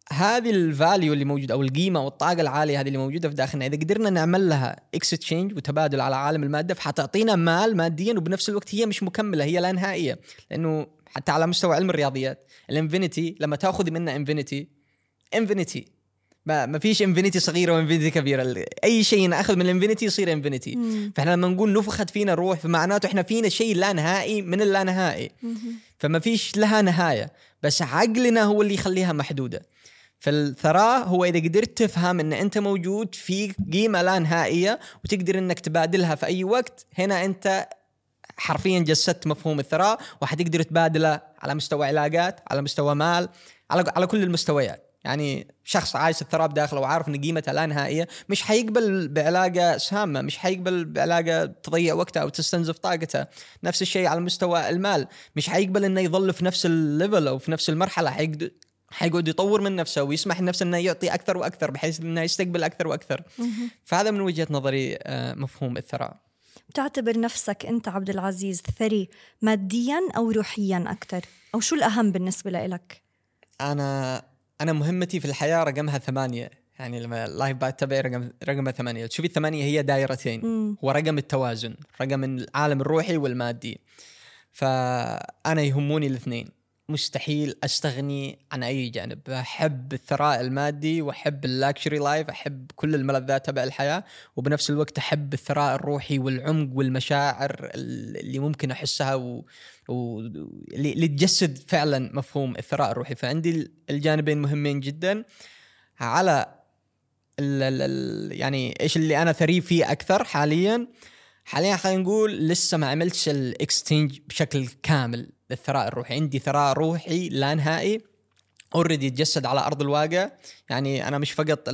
هذه الفاليو اللي موجود او القيمه والطاقه العاليه هذه اللي موجوده في داخلنا، اذا قدرنا نعمل لها اكستشينج وتبادل على عالم الماده، فحتعطينا مال ماديا، وبنفس الوقت هي مش مكمله، هي لا نهائيه. لانه حتى على مستوى علم الرياضيات الانفينيتي لما تاخذ منها انفينيتي ما فيش انفينيتي صغيره وانفينيتي كبيره، اي شيء ناخذ من الانفينيتي يصير انفينيتي. فاحنا لما نقول نفخت فينا الروح فمعناته احنا فينا شيء لا نهائي من اللا نهائي، فما فيش لها نهايه، بس عقلنا هو اللي يخليها محدوده. فالثراء هو إذا قدرت تفهم أن أنت موجود في قيمة لا نهائية وتقدر أنك تبادلها في أي وقت، هنا أنت حرفيا جسدت مفهوم الثراء، وحتقدر تبادله على مستوى علاقات، على مستوى مال، على كل المستويات. يعني شخص عايش الثراء بداخله وعارف أن قيمتها لا نهائية مش حيقبل بعلاقة سامة، مش حيقبل بعلاقة تضيع وقتها أو تستنزف طاقته. نفس الشيء على مستوى المال، مش حيقبل أنه يظل في نفس الليفل أو في نفس المرحلة، حيقعد يطور من نفسه ويسمح لنفسه انه يعطي اكثر واكثر بحيث انه يستقبل اكثر واكثر. فهذا من وجهة نظري مفهوم الثراء. بتعتبر نفسك انت عبد العزيز ثري ماديا او روحيا اكثر، او شو الاهم بالنسبة لك؟ انا مهمتي في الحياة رقمها 8. يعني لما اللايف بتابع رقم 8. تشوفي 8 هي دائرتين، هو رقم التوازن، رقم العالم الروحي والمادي. فانا يهموني الاثنين، مستحيل أستغني عن أي جانب. أحب الثراء المادي وأحب اللاكشري لايف، أحب كل الملذات تبع الحياة، وبنفس الوقت أحب الثراء الروحي والعمق والمشاعر اللي ممكن أحسها اللي تجسد فعلا مفهوم الثراء الروحي. فعندي الجانبين مهمين جدا. على يعني إيش اللي أنا ثري فيه أكثر حاليا خلينا نقول لسه ما عملتش الاكستنج بشكل كامل للثراء الروحي. عندي ثراء روحي لا نهائي اوريدي يتجسد على ارض الواقع. يعني انا مش فقط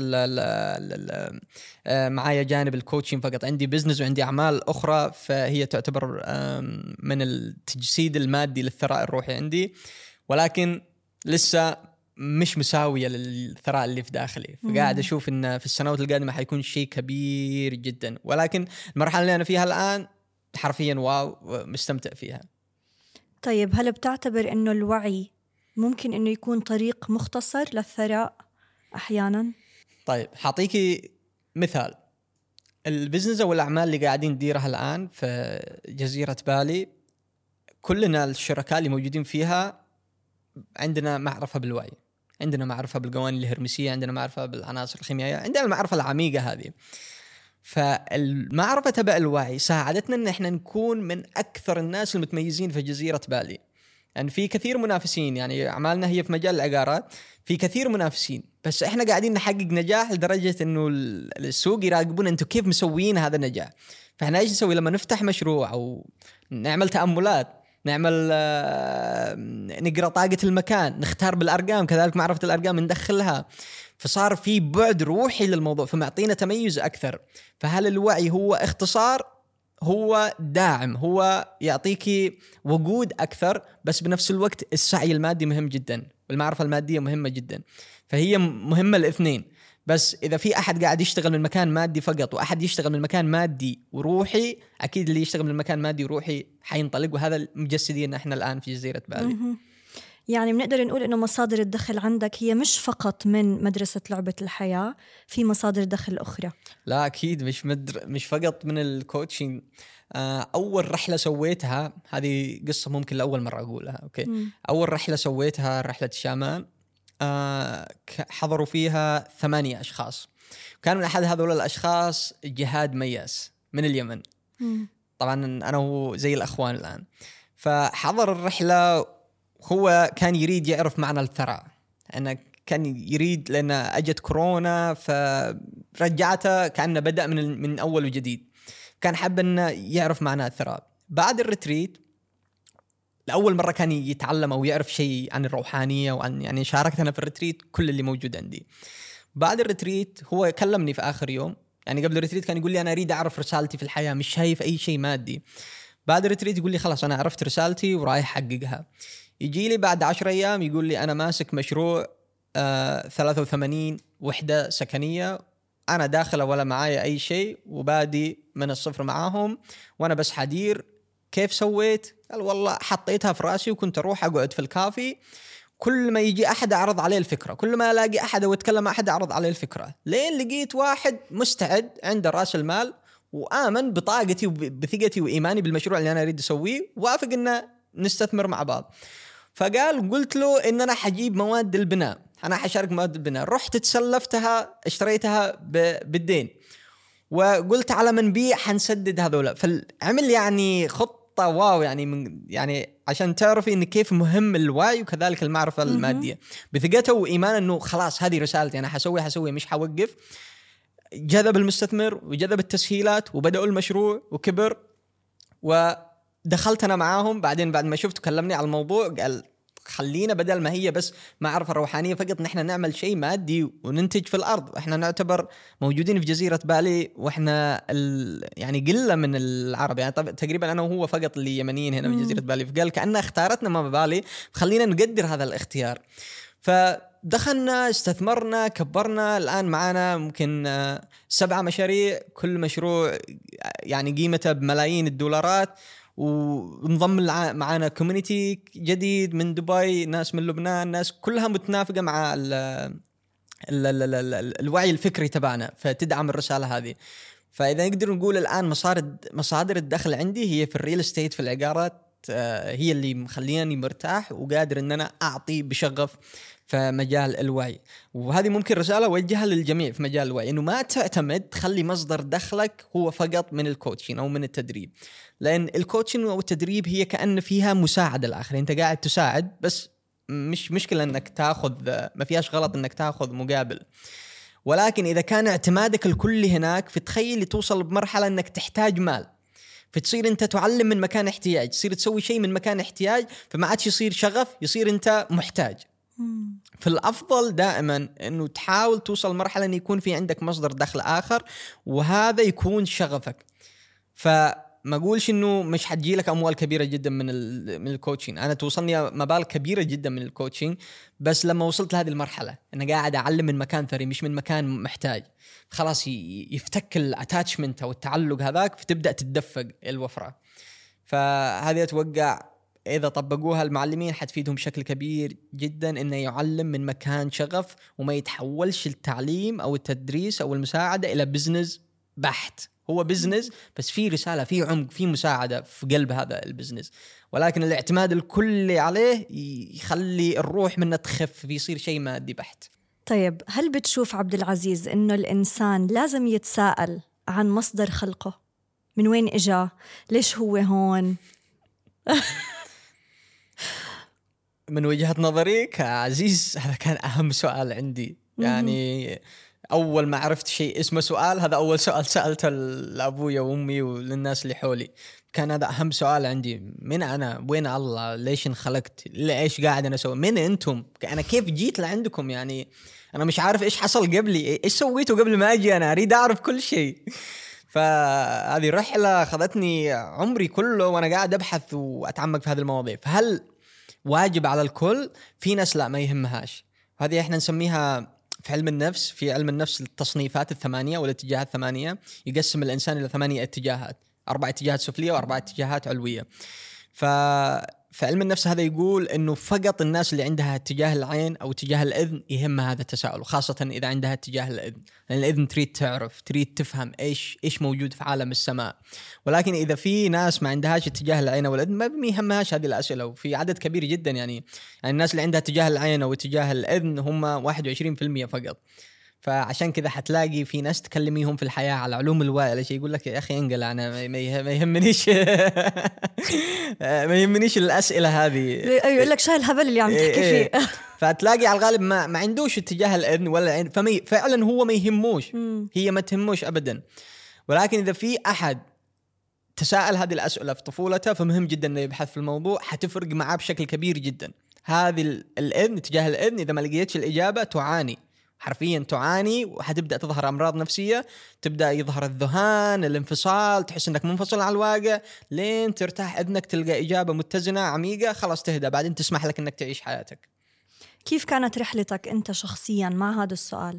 معايا جانب الكوتشين فقط، عندي بزنس وعندي اعمال اخرى، فهي تعتبر من التجسيد المادي للثراء الروحي عندي، ولكن لسه مش مساوية للثراء اللي في داخلي. فقاعد أشوف إن في السنوات القادمة حيكون شيء كبير جدا، ولكن المرحلة اللي أنا فيها الآن حرفيا واو، مستمتع فيها. طيب هل بتعتبر إنه الوعي ممكن إنه يكون طريق مختصر للثراء أحيانا؟ طيب حاعطيكي مثال. البزنس أو الأعمال اللي قاعدين نديرها الآن في جزيرة بالي، كلنا الشركاء اللي موجودين فيها عندنا معرفة بالوعي، عندنا معرفة بالقوانين الهرمسية، عندنا معرفة بالعناصر الخيميائية، عندنا المعرفة العميقة هذه. فالمعرفة تبع الوعي ساعدتنا ان احنا نكون من اكثر الناس المتميزين في جزيرة بالي. يعني في كثير منافسين، يعني اعمالنا هي في مجال العقارات، في كثير منافسين، بس احنا قاعدين نحقق نجاح لدرجة انه السوق يراقبون انتم كيف مسويين هذا النجاح. فاحنا ايش نسوي لما نفتح مشروع او نعمل تأملات، نعمل نقرأ طاقة المكان، نختار بالأرقام، كذلك معرفة الأرقام ندخلها، فصار في بعد روحي للموضوع، فمعطينا تميز أكثر. فهل الوعي هو اختصار؟ هو داعم، هو يعطيك وجود أكثر، بس بنفس الوقت السعي المادي مهم جدا والمعرفة المادية مهمة جدا، فهي مهمة الاثنين. بس إذا في أحد قاعد يشتغل من مكان مادي فقط وأحد يشتغل من مكان مادي وروحي، أكيد اللي يشتغل من مكان مادي وروحي حينطلق، وهذا المجسدين إحنا الآن في جزيرة بالي. يعني بنقدر نقول إنه مصادر الدخل عندك هي مش فقط من مدرسة لعبة الحياة، في مصادر دخل أخرى. لا أكيد مش فقط من الكوتشنج. أول رحلة سويتها، هذه قصة ممكن لأول مرة أقولها. أوكي. أول رحلة سويتها رحلة الشامان، حضروا فيها 8 أشخاص. كان من أحد هذول الأشخاص جهاد مياس من اليمن. طبعا أنا هو زي الأخوان الآن. فحضر الرحلة، هو كان يريد يعرف معنى الثراء، أنه كان يريد، لأن أجت كورونا فرجعته كأنه بدأ من أول وجديد. كان حب أنه يعرف معنى الثراء. بعد الريتريت لأول مرة كان يتعلم أو يعرف شيء عن الروحانية، وعن يعني شاركت أنا في الريتريت كل اللي موجود عندي. بعد الريتريت هو كلمني في آخر يوم، يعني قبل الريتريت كان يقول لي أنا أريد أعرف رسالتي في الحياة، مش شايف أي شيء مادي. بعد الريتريت يقول لي خلاص أنا عرفت رسالتي ورايح أحققها. يجي لي بعد 10 أيام يقول لي أنا ماسك مشروع 83 وحدة سكنية، أنا داخلة ولا معايا أي شيء وبادي من الصفر معاهم، وأنا بس حدير. كيف سويت؟ قال والله حطيتها في رأسي وكنت أروح أقعد في الكافي كل ما يجي أحد أعرض عليه الفكرة، كل ما ألاقي أحد أو أتكلم مع أحد أعرض عليه الفكرة، لين لقيت واحد مستعد عنده رأس المال وآمن بطاقتي وبثقتي وإيماني بالمشروع اللي أنا أريد أسويه، وافق إنه نستثمر مع بعض. فقال قلت له إن أنا حجيب مواد البناء، أنا حشارك مواد البناء، رحت تسلفتها اشتريتها بالدين، وقلت على من بيع حنسدد هذولا. فعمل يعني خطة واو، يعني عشان تعرفي إن كيف مهم الوعي وكذلك المعرفة المادية. بثقته وإيمان إنه خلاص هذه رسالتي أنا حسوي مش حوقف. جذب المستثمر وجذب التسهيلات وبدأوا المشروع وكبر، ودخلت أنا معاهم. بعدين بعد ما شفت كلمني على الموضوع قال خلينا بدل ما هي بس معرفة روحانية فقط نحن نعمل شيء مادي وننتج في الأرض. احنا نعتبر موجودين في جزيرة بالي واحنا يعني قلة من العرب، يعني تقريبا أنا وهو فقط اللي يمنيين هنا في جزيرة بالي. فقال كأنها اختارتنا ما بالي، خلينا نقدر هذا الاختيار. فدخلنا استثمرنا كبرنا، الآن معنا ممكن 7 مشاريع، كل مشروع يعني قيمته بملايين الدولارات. ونضم معنا كوميونيتي جديد من دبي، ناس من لبنان، ناس كلها متنافقة مع الوعي الفكري تبعنا، فتدعم الرسالة هذه. فإذا نقدر نقول الآن مصادر الدخل عندي هي في الريل استيت، في العقارات، هي اللي مخليني مرتاح وقادر أن أنا أعطي بشغف في مجال الوعي. وهذه ممكن رسالة وجهها للجميع في مجال الوعي، إنه ما تعتمد تخلي مصدر دخلك هو فقط من الكوتشين أو من التدريب، لأن الكوتشين أو التدريب هي كأن فيها مساعدة الآخر، أنت قاعد تساعد بس، مش مشكلة أنك تأخذ، ما فيهاش غلط أنك تأخذ مقابل. ولكن إذا كان اعتمادك الكل هناك، فتخيل توصل بمرحلة أنك تحتاج مال، فتصير أنت تعلم من مكان احتياج، تصير تسوي شيء من مكان احتياج، فما عادش يصير شغف، يصير أنت محتاج. فالأفضل دائما أنه تحاول توصل مرحلة أن يكون في عندك مصدر دخل آخر، وهذا يكون شغفك. فما أقولش أنه مش حتجي لك أموال كبيرة جدا من الكوتشين، أنا توصلني مبالغ كبيرة جدا من الكوتشين، بس لما وصلت لهذه المرحلة أنا قاعد أعلم من مكان ثري مش من مكان محتاج، خلاص يفتك الاتاتشمنت أو التعلق هذاك، فتبدأ تتدفق الوفرة. فهذه أتوقع إذا طبقوها المعلمين حتفيدهم بشكل كبير جدا، إنه يعلم من مكان شغف وما يتحولش التعليم أو التدريس أو المساعدة إلى بزنس بحت. هو بزنس بس في رسالة، في عمق، في مساعدة في قلب هذا البزنس، ولكن الاعتماد الكلي عليه يخلي الروح منه تخف، بيصير شيء مادي بحت. طيب هل بتشوف عبد العزيز إنه الإنسان لازم يتساءل عن مصدر خلقه؟ من وين إجا؟ ليش هو هون؟ من وجهة نظري كعزيز هذا كان أهم سؤال عندي. يعني أول ما عرفت شيء اسمه سؤال، هذا أول سؤال سألته لأبويا وأمي وللناس اللي حولي، كان هذا أهم سؤال عندي. من أنا؟ وين الله؟ ليش انخلقت؟ ليش قاعد أنا أسوي؟ من أنتم؟ أنا كيف جيت لعندكم؟ يعني أنا مش عارف إيش حصل قبلي، إيش سويته قبل ما أجي، أنا أريد أعرف كل شيء. فهذه الرحلة خذتني عمري كله وأنا قاعد أبحث وأتعمق في هذه المواضيع. فهل واجب على الكل؟ في ناس لا ما يهمهاش. هذه احنا نسميها في علم النفس، في علم النفس التصنيفات 8 والاتجاهات 8، يقسم الإنسان إلى 8 اتجاهات، 4 اتجاهات سفلية و4 اتجاهات علوية. في علم النفس هذا يقول إنه فقط الناس اللي عندها اتجاه العين أو اتجاه الإذن يهم هذا التساؤل، وخاصة إذا عندها اتجاه الإذن، لأن الإذن تريد تعرف، تريد تفهم إيش موجود في عالم السماء. ولكن إذا في ناس ما عندهاش اتجاه العين أو الإذن ما يهمهاش هذه الأسئلة، وفي عدد كبير جدا يعني الناس اللي عندها اتجاه العين أو اتجاه الإذن هم 21% فقط. فعشان كذا حتلاقي في ناس تكلميهم في الحياة على علوم الوعي على شيء يقول لك يا أخي انقل، أنا ما يهمنيش ما يهمنيش الأسئلة هذه، يقول لك شاي الهبل اللي عم تحكي فيه. فتلاقي على الغالب ما عندوش اتجاه الإذن ولا العين، فعلا هو ما يهموش، هي ما تهموش أبدا. ولكن إذا في أحد تساءل هذه الأسئلة في طفولته فمهم جدا أنه يبحث في الموضوع، حتفرق معاه بشكل كبير جدا. هذه الإذن، اتجاه الإذن، إذا ما لقيتش الإجابة تعاني، حرفيا تعاني، وحتبدأ تظهر أمراض نفسية، تبدأ يظهر الذهان، الانفصال، تحس أنك منفصل عن الواقع، لين ترتاح إذنك تلقى إجابة متزنة عميقة، خلاص تهدى، بعدين تسمح لك أنك تعيش حياتك. كيف كانت رحلتك أنت شخصيا مع هذا السؤال؟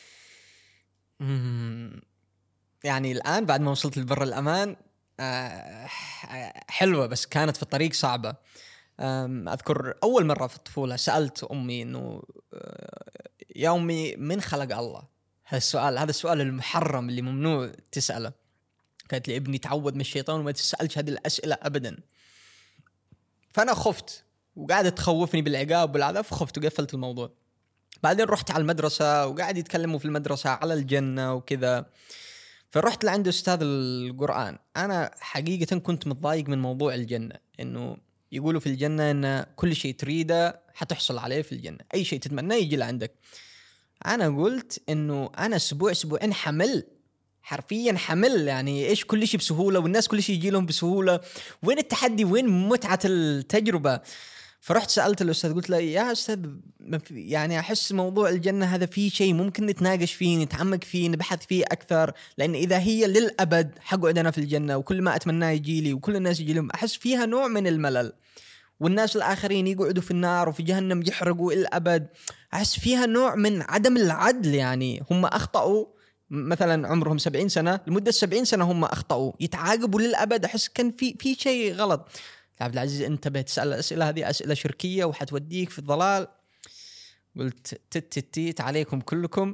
يعني الآن بعد ما وصلت لبر الأمان حلوة، بس كانت في الطريق صعبة. أذكر أول مرة في الطفولة سألت أمي إنه يا أمي من خلق الله؟ هذا السؤال المحرم اللي ممنوع تسأله. قالت لي ابني تعود من الشيطان وما تسألش هذه الأسئلة أبدا. فأنا خفت وقاعدة تخوفني بالعقاب والعذاب، فخفت وقفلت الموضوع. بعدين رحت على المدرسة وقاعد يتكلموا في المدرسة على الجنة وكذا، فرحت لعند أستاذ القرآن. أنا حقيقة كنت متضايق من موضوع الجنة، إنه يقولوا في الجنة إن كل شيء تريده حتحصل عليه في الجنة، أي شيء تتمناه يجي لعندك. أنا قلت إنه أنا أسبوعين حمل، حرفيا حمل، يعني إيش كل شيء بسهولة والناس كل شيء يجي لهم بسهولة، وين التحدي وين متعة التجربة؟ فرحت سألت الأستاذ قلت له يا أستاذ يعني أحس موضوع الجنة هذا فيه شيء ممكن نتناقش فيه نتعمق فيه نبحث فيه أكثر، لأن إذا هي للأبد حقعد أنا في الجنة وكل ما أتمناه يجي لي وكل الناس يجي لهم، أحس فيها نوع من الملل، والناس الآخرين يقعدوا في النار وفي جهنم يحرقوا الأبد، أحس فيها نوع من عدم العدل. يعني هم أخطأوا مثلا عمرهم 70 سنة، لمدة 70 سنة هم أخطأوا يتعاقبوا للأبد، أحس كان في شيء غلط. عبد العزيز انتبه تسأل الأسئلة هذه أسئلة شركية وحتوديك في الضلال. قلت تيت عليكم كلكم،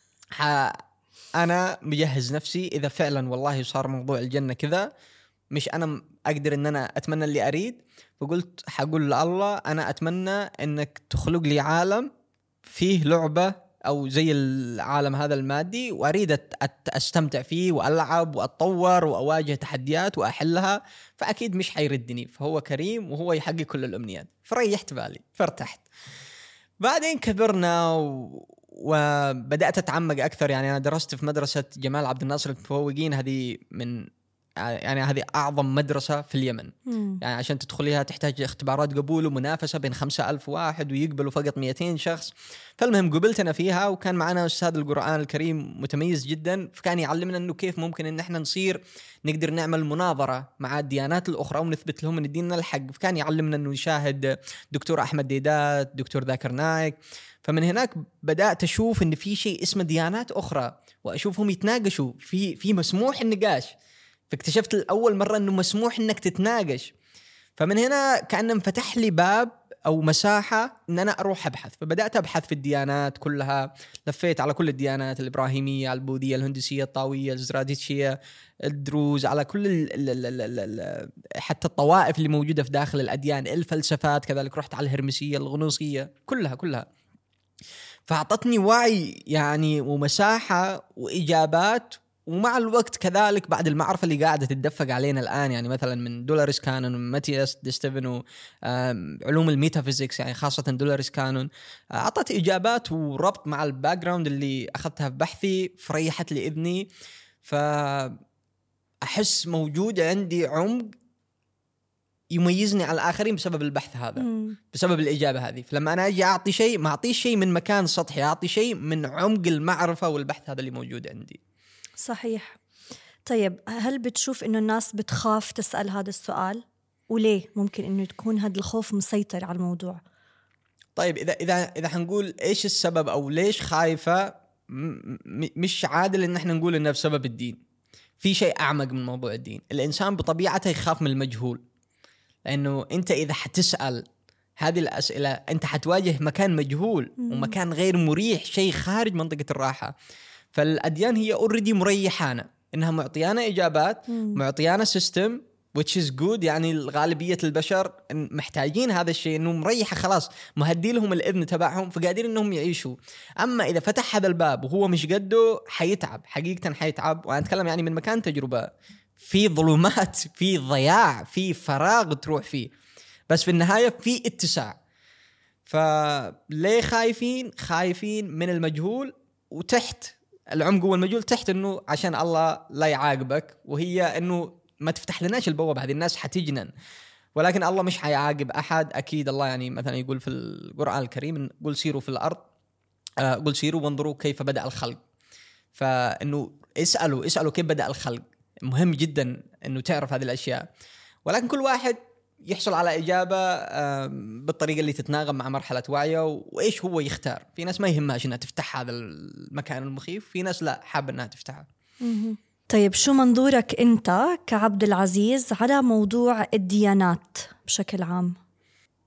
أنا مجهز نفسي إذا فعلا والله صار موضوع الجنة كذا، مش أنا أقدر إن أنا أتمنى اللي أريد. فقلت حقول لله أنا أتمنى إنك تخلق لي عالم فيه لعبة أو زي العالم هذا المادي، وأريد أستمتع فيه وألعب وأتطور وأواجه تحديات وأحلها، فأكيد مش حيردني، فهو كريم وهو يحقق كل الأمنيات. فريحت بالي فارتحت. بعدين كبرنا وبدأت أتعمق أكثر. يعني أنا درست في مدرسة جمال عبد الناصر المتفوقين، هذه هذه أعظم مدرسة في اليمن. يعني عشان تدخليها تحتاج اختبارات قبول ومنافسة بين 5000 واحد ويقبلوا فقط 200 شخص. فالمهم قبلت أنا فيها، وكان معنا أستاذ القرآن الكريم متميز جدا، فكان يعلمنا أنه كيف ممكن أن احنا نقدر نعمل مناظرة مع الديانات الأخرى ونثبت لهم أن ديننا الحق. فكان يعلمنا أنه يشاهد دكتور أحمد ديدات، دكتور ذاكر نايك. فمن هناك بدأت أشوف أن في شيء اسمه ديانات أخرى، وأشوفهم يتناقشوا في مسموح النقاش. فاكتشفت الأول مرة أنه مسموح أنك تتناقش. فمن هنا كأنه انفتح لي باب أو مساحة أن أنا أروح أبحث. فبدأت أبحث في الديانات كلها، لفيت على كل الديانات، الإبراهيمية، البوذية، الهندوسية، الطاوية، الزرادشتية، الدروز، على كل حتى الطوائف اللي موجودة في داخل الأديان، الفلسفات كذلك، رحت على الهرمسية، الغنوصية، كلها. فأعطتني وعي يعني ومساحة وإجابات. ومع الوقت كذلك بعد المعرفة اللي قاعدة تتدفق علينا الآن، يعني مثلا من دولاريس كانون وماتياس ديستيفن وعلوم الميتافيزيكس، يعني خاصة دولاريس كانون، أعطت إجابات وربط مع الباك جراوند اللي أخذتها في بحثي، فريحت لي إذني. فأحس موجود عندي عمق يميزني على الآخرين بسبب البحث هذا، بسبب الإجابة هذه. فلما أنا أجي أعطي شيء، ما أعطيش شيء من مكان سطحي، أعطي شيء من عمق المعرفة والبحث هذا اللي موجود عندي. صحيح. طيب هل بتشوف إنه الناس بتخاف تسأل هذا السؤال؟ وليه ممكن إنه تكون هذا الخوف مسيطر على الموضوع؟ طيب إذا حنقول إيش السبب أو ليش خايفة، مش عادل إن إحنا نقول إنه بسبب الدين. في شيء أعمق من موضوع الدين. الإنسان بطبيعته يخاف من المجهول، لأنه أنت إذا حتسأل هذه الأسئلة أنت حتواجه مكان مجهول ومكان غير مريح، شيء خارج منطقة الراحة. فالأديان هي already مريحانا، إنها معطيانا إجابات، معطيانا سيستم which is good. يعني غالبية البشر محتاجين هذا الشيء، إنه مريحة خلاص، مهدي لهم الإذن تبعهم، فقادرين إنهم يعيشوا. أما إذا فتح هذا الباب وهو مش قده، حيتعب، حقيقة حيتعب. وأنا أتكلم يعني من مكان تجربة، في ظلمات، في ضياع، في فراغ تروح فيه، بس في النهاية في اتساع. فليه خايفين من المجهول، وتحت العمق والمجهول تحت إنه عشان الله لا يعاقبك، وهي إنه ما تفتح لناش البوابة هذه، الناس حتجنن. ولكن الله مش حيعاقب أحد أكيد. الله يعني مثلا يقول في القرآن الكريم قل سيروا في الأرض، قل سيروا وانظروا كيف بدأ الخلق. فإنه اسألوا كيف بدأ الخلق. مهم جدا إنه تعرف هذه الأشياء، ولكن كل واحد يحصل على إجابة بالطريقة اللي تتناغم مع مرحلة وعيه وإيش هو يختار. في ناس ما يهمهاش إنها تفتح هذا المكان المخيف، في ناس لا، حابة إنها تفتحه. طيب شو منظورك أنت كعبد العزيز على موضوع الديانات بشكل عام؟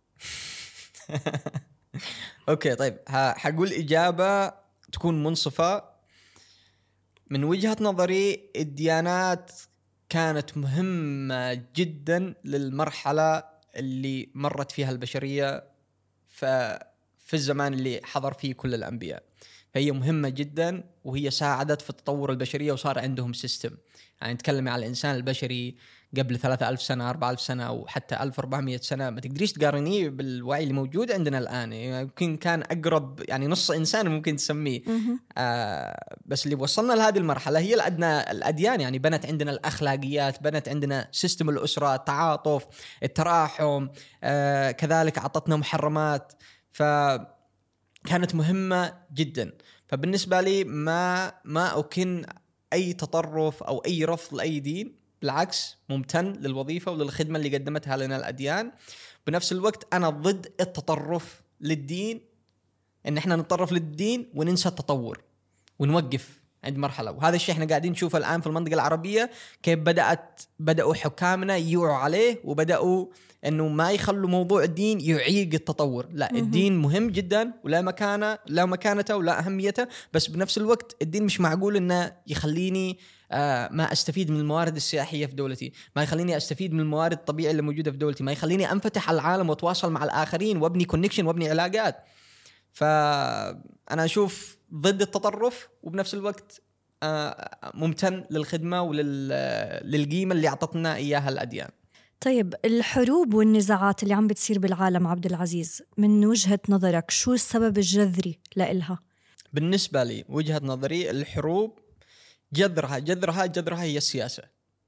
أوكي طيب حقول إجابة تكون منصفة. من وجهة نظري الديانات كانت مهمة جدا للمرحلة اللي مرت فيها البشرية في الزمان اللي حضر فيه كل الأنبياء. فهي مهمة جدا وهي ساعدت في تطور البشرية وصار عندهم سيستم. يعني نتكلم على الإنسان البشري قبل 3000 سنة 4000 سنة أو حتى 1400 سنة، ما تقدريش تقارنيه بالوعي اللي موجود عندنا الآن. يمكن كان أقرب يعني نص إنسان ممكن تسميه. بس اللي وصلنا لهذه المرحلة هي الأديان. يعني بنت عندنا الأخلاقيات، بنت عندنا سيستم الأسرة، التعاطف، التراحم، كذلك عطتنا محرمات، فكانت مهمة جدا. فبالنسبة لي ما أكن أي تطرف أو أي رفض لأي دين، بالعكس ممتن للوظيفة وللخدمة اللي قدمتها لنا الأديان. بنفس الوقت أنا ضد التطرف للدين، إن إحنا نتطرف للدين وننسى التطور ونوقف عند مرحلة. وهذا الشيء إحنا قاعدين نشوفه الآن في المنطقة العربية، كيف بدأوا حكامنا يوعوا عليه وبدأوا إنه ما يخلوا موضوع الدين يعيق التطور. لا، الدين مهم جدا ولا مكانته ولا أهميته، بس بنفس الوقت الدين مش معقول إنه يخليني ما أستفيد من الموارد السياحية في دولتي، ما يخليني أستفيد من الموارد الطبيعية اللي موجودة في دولتي، ما يخليني أنفتح على العالم وأتواصل مع الآخرين وأبني كونكشن وأبني علاقات. فأنا أشوف ضد التطرف وبنفس الوقت ممتن للخدمة وللقيمة اللي أعطتنا إياها الأديان. طيب الحروب والنزاعات اللي عم بتصير بالعالم عبد العزيز، من وجهة نظرك شو السبب الجذري لإلها؟ بالنسبة لي وجهة نظري الحروب جذرها هي السياسة.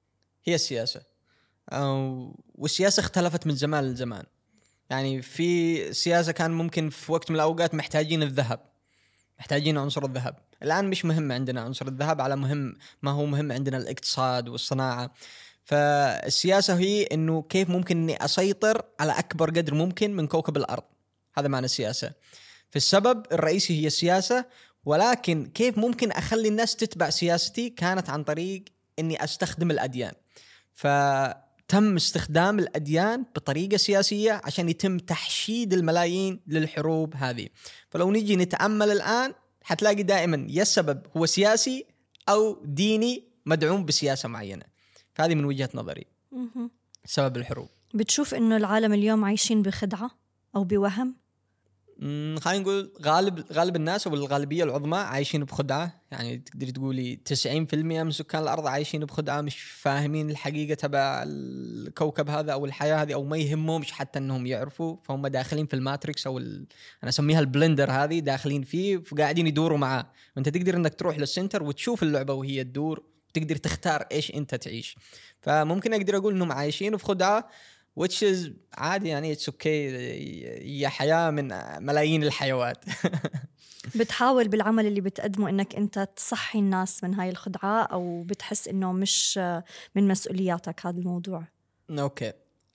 والسياسة اختلفت من زمان لزمان. يعني في سياسة كان ممكن في وقت من الأوقات محتاجين الذهب، محتاجين عنصر الذهب. الآن مش مهم عندنا عنصر الذهب، على ما هو مهم عندنا الاقتصاد والصناعة. فالسياسة هي إنه كيف ممكن إني أسيطر على أكبر قدر ممكن من كوكب الأرض. هذا معنى السياسة. فالسبب الرئيسي هي السياسة، ولكن كيف ممكن أخلي الناس تتبع سياستي كانت عن طريق إني أستخدم الأديان. فتم استخدام الأديان بطريقة سياسية عشان يتم تحشيد الملايين للحروب هذه. فلو نيجي نتأمل الآن حتلاقي دائما يا السبب هو سياسي أو ديني مدعوم بسياسة معينة. فهذه من وجهة نظري سبب الحروب. بتشوف إنه العالم اليوم عايشين بخدعة أو بوهم؟ خلينا نقول غالب الناس أو الغالبية العظمى عايشين بخدعة. يعني تقدر تقولي 90% من سكان الأرض عايشين بخدعة، مش فاهمين الحقيقة تبع الكوكب هذا أو الحياة هذه، أو ما يهمهم مش حتى أنهم يعرفوا. فهم داخلين في الماتريكس أو أنا أسميها البلندر هذه، داخلين فيه وقاعدين يدوروا معاه. وأنت تقدر أنك تروح للسنتر وتشوف اللعبة وهي تدور، تقدر تختار إيش أنت تعيش. فممكن أقدر أقول أنهم عايشين في خدعة which is عادي. يعني it's okay، هي حياة من ملايين الحيوات. بتحاول بالعمل اللي بتقدمه إنك أنت تصحي الناس من هاي الخدعة، أو بتحس إنه مش من مسؤولياتك هذا الموضوع؟ أوكي.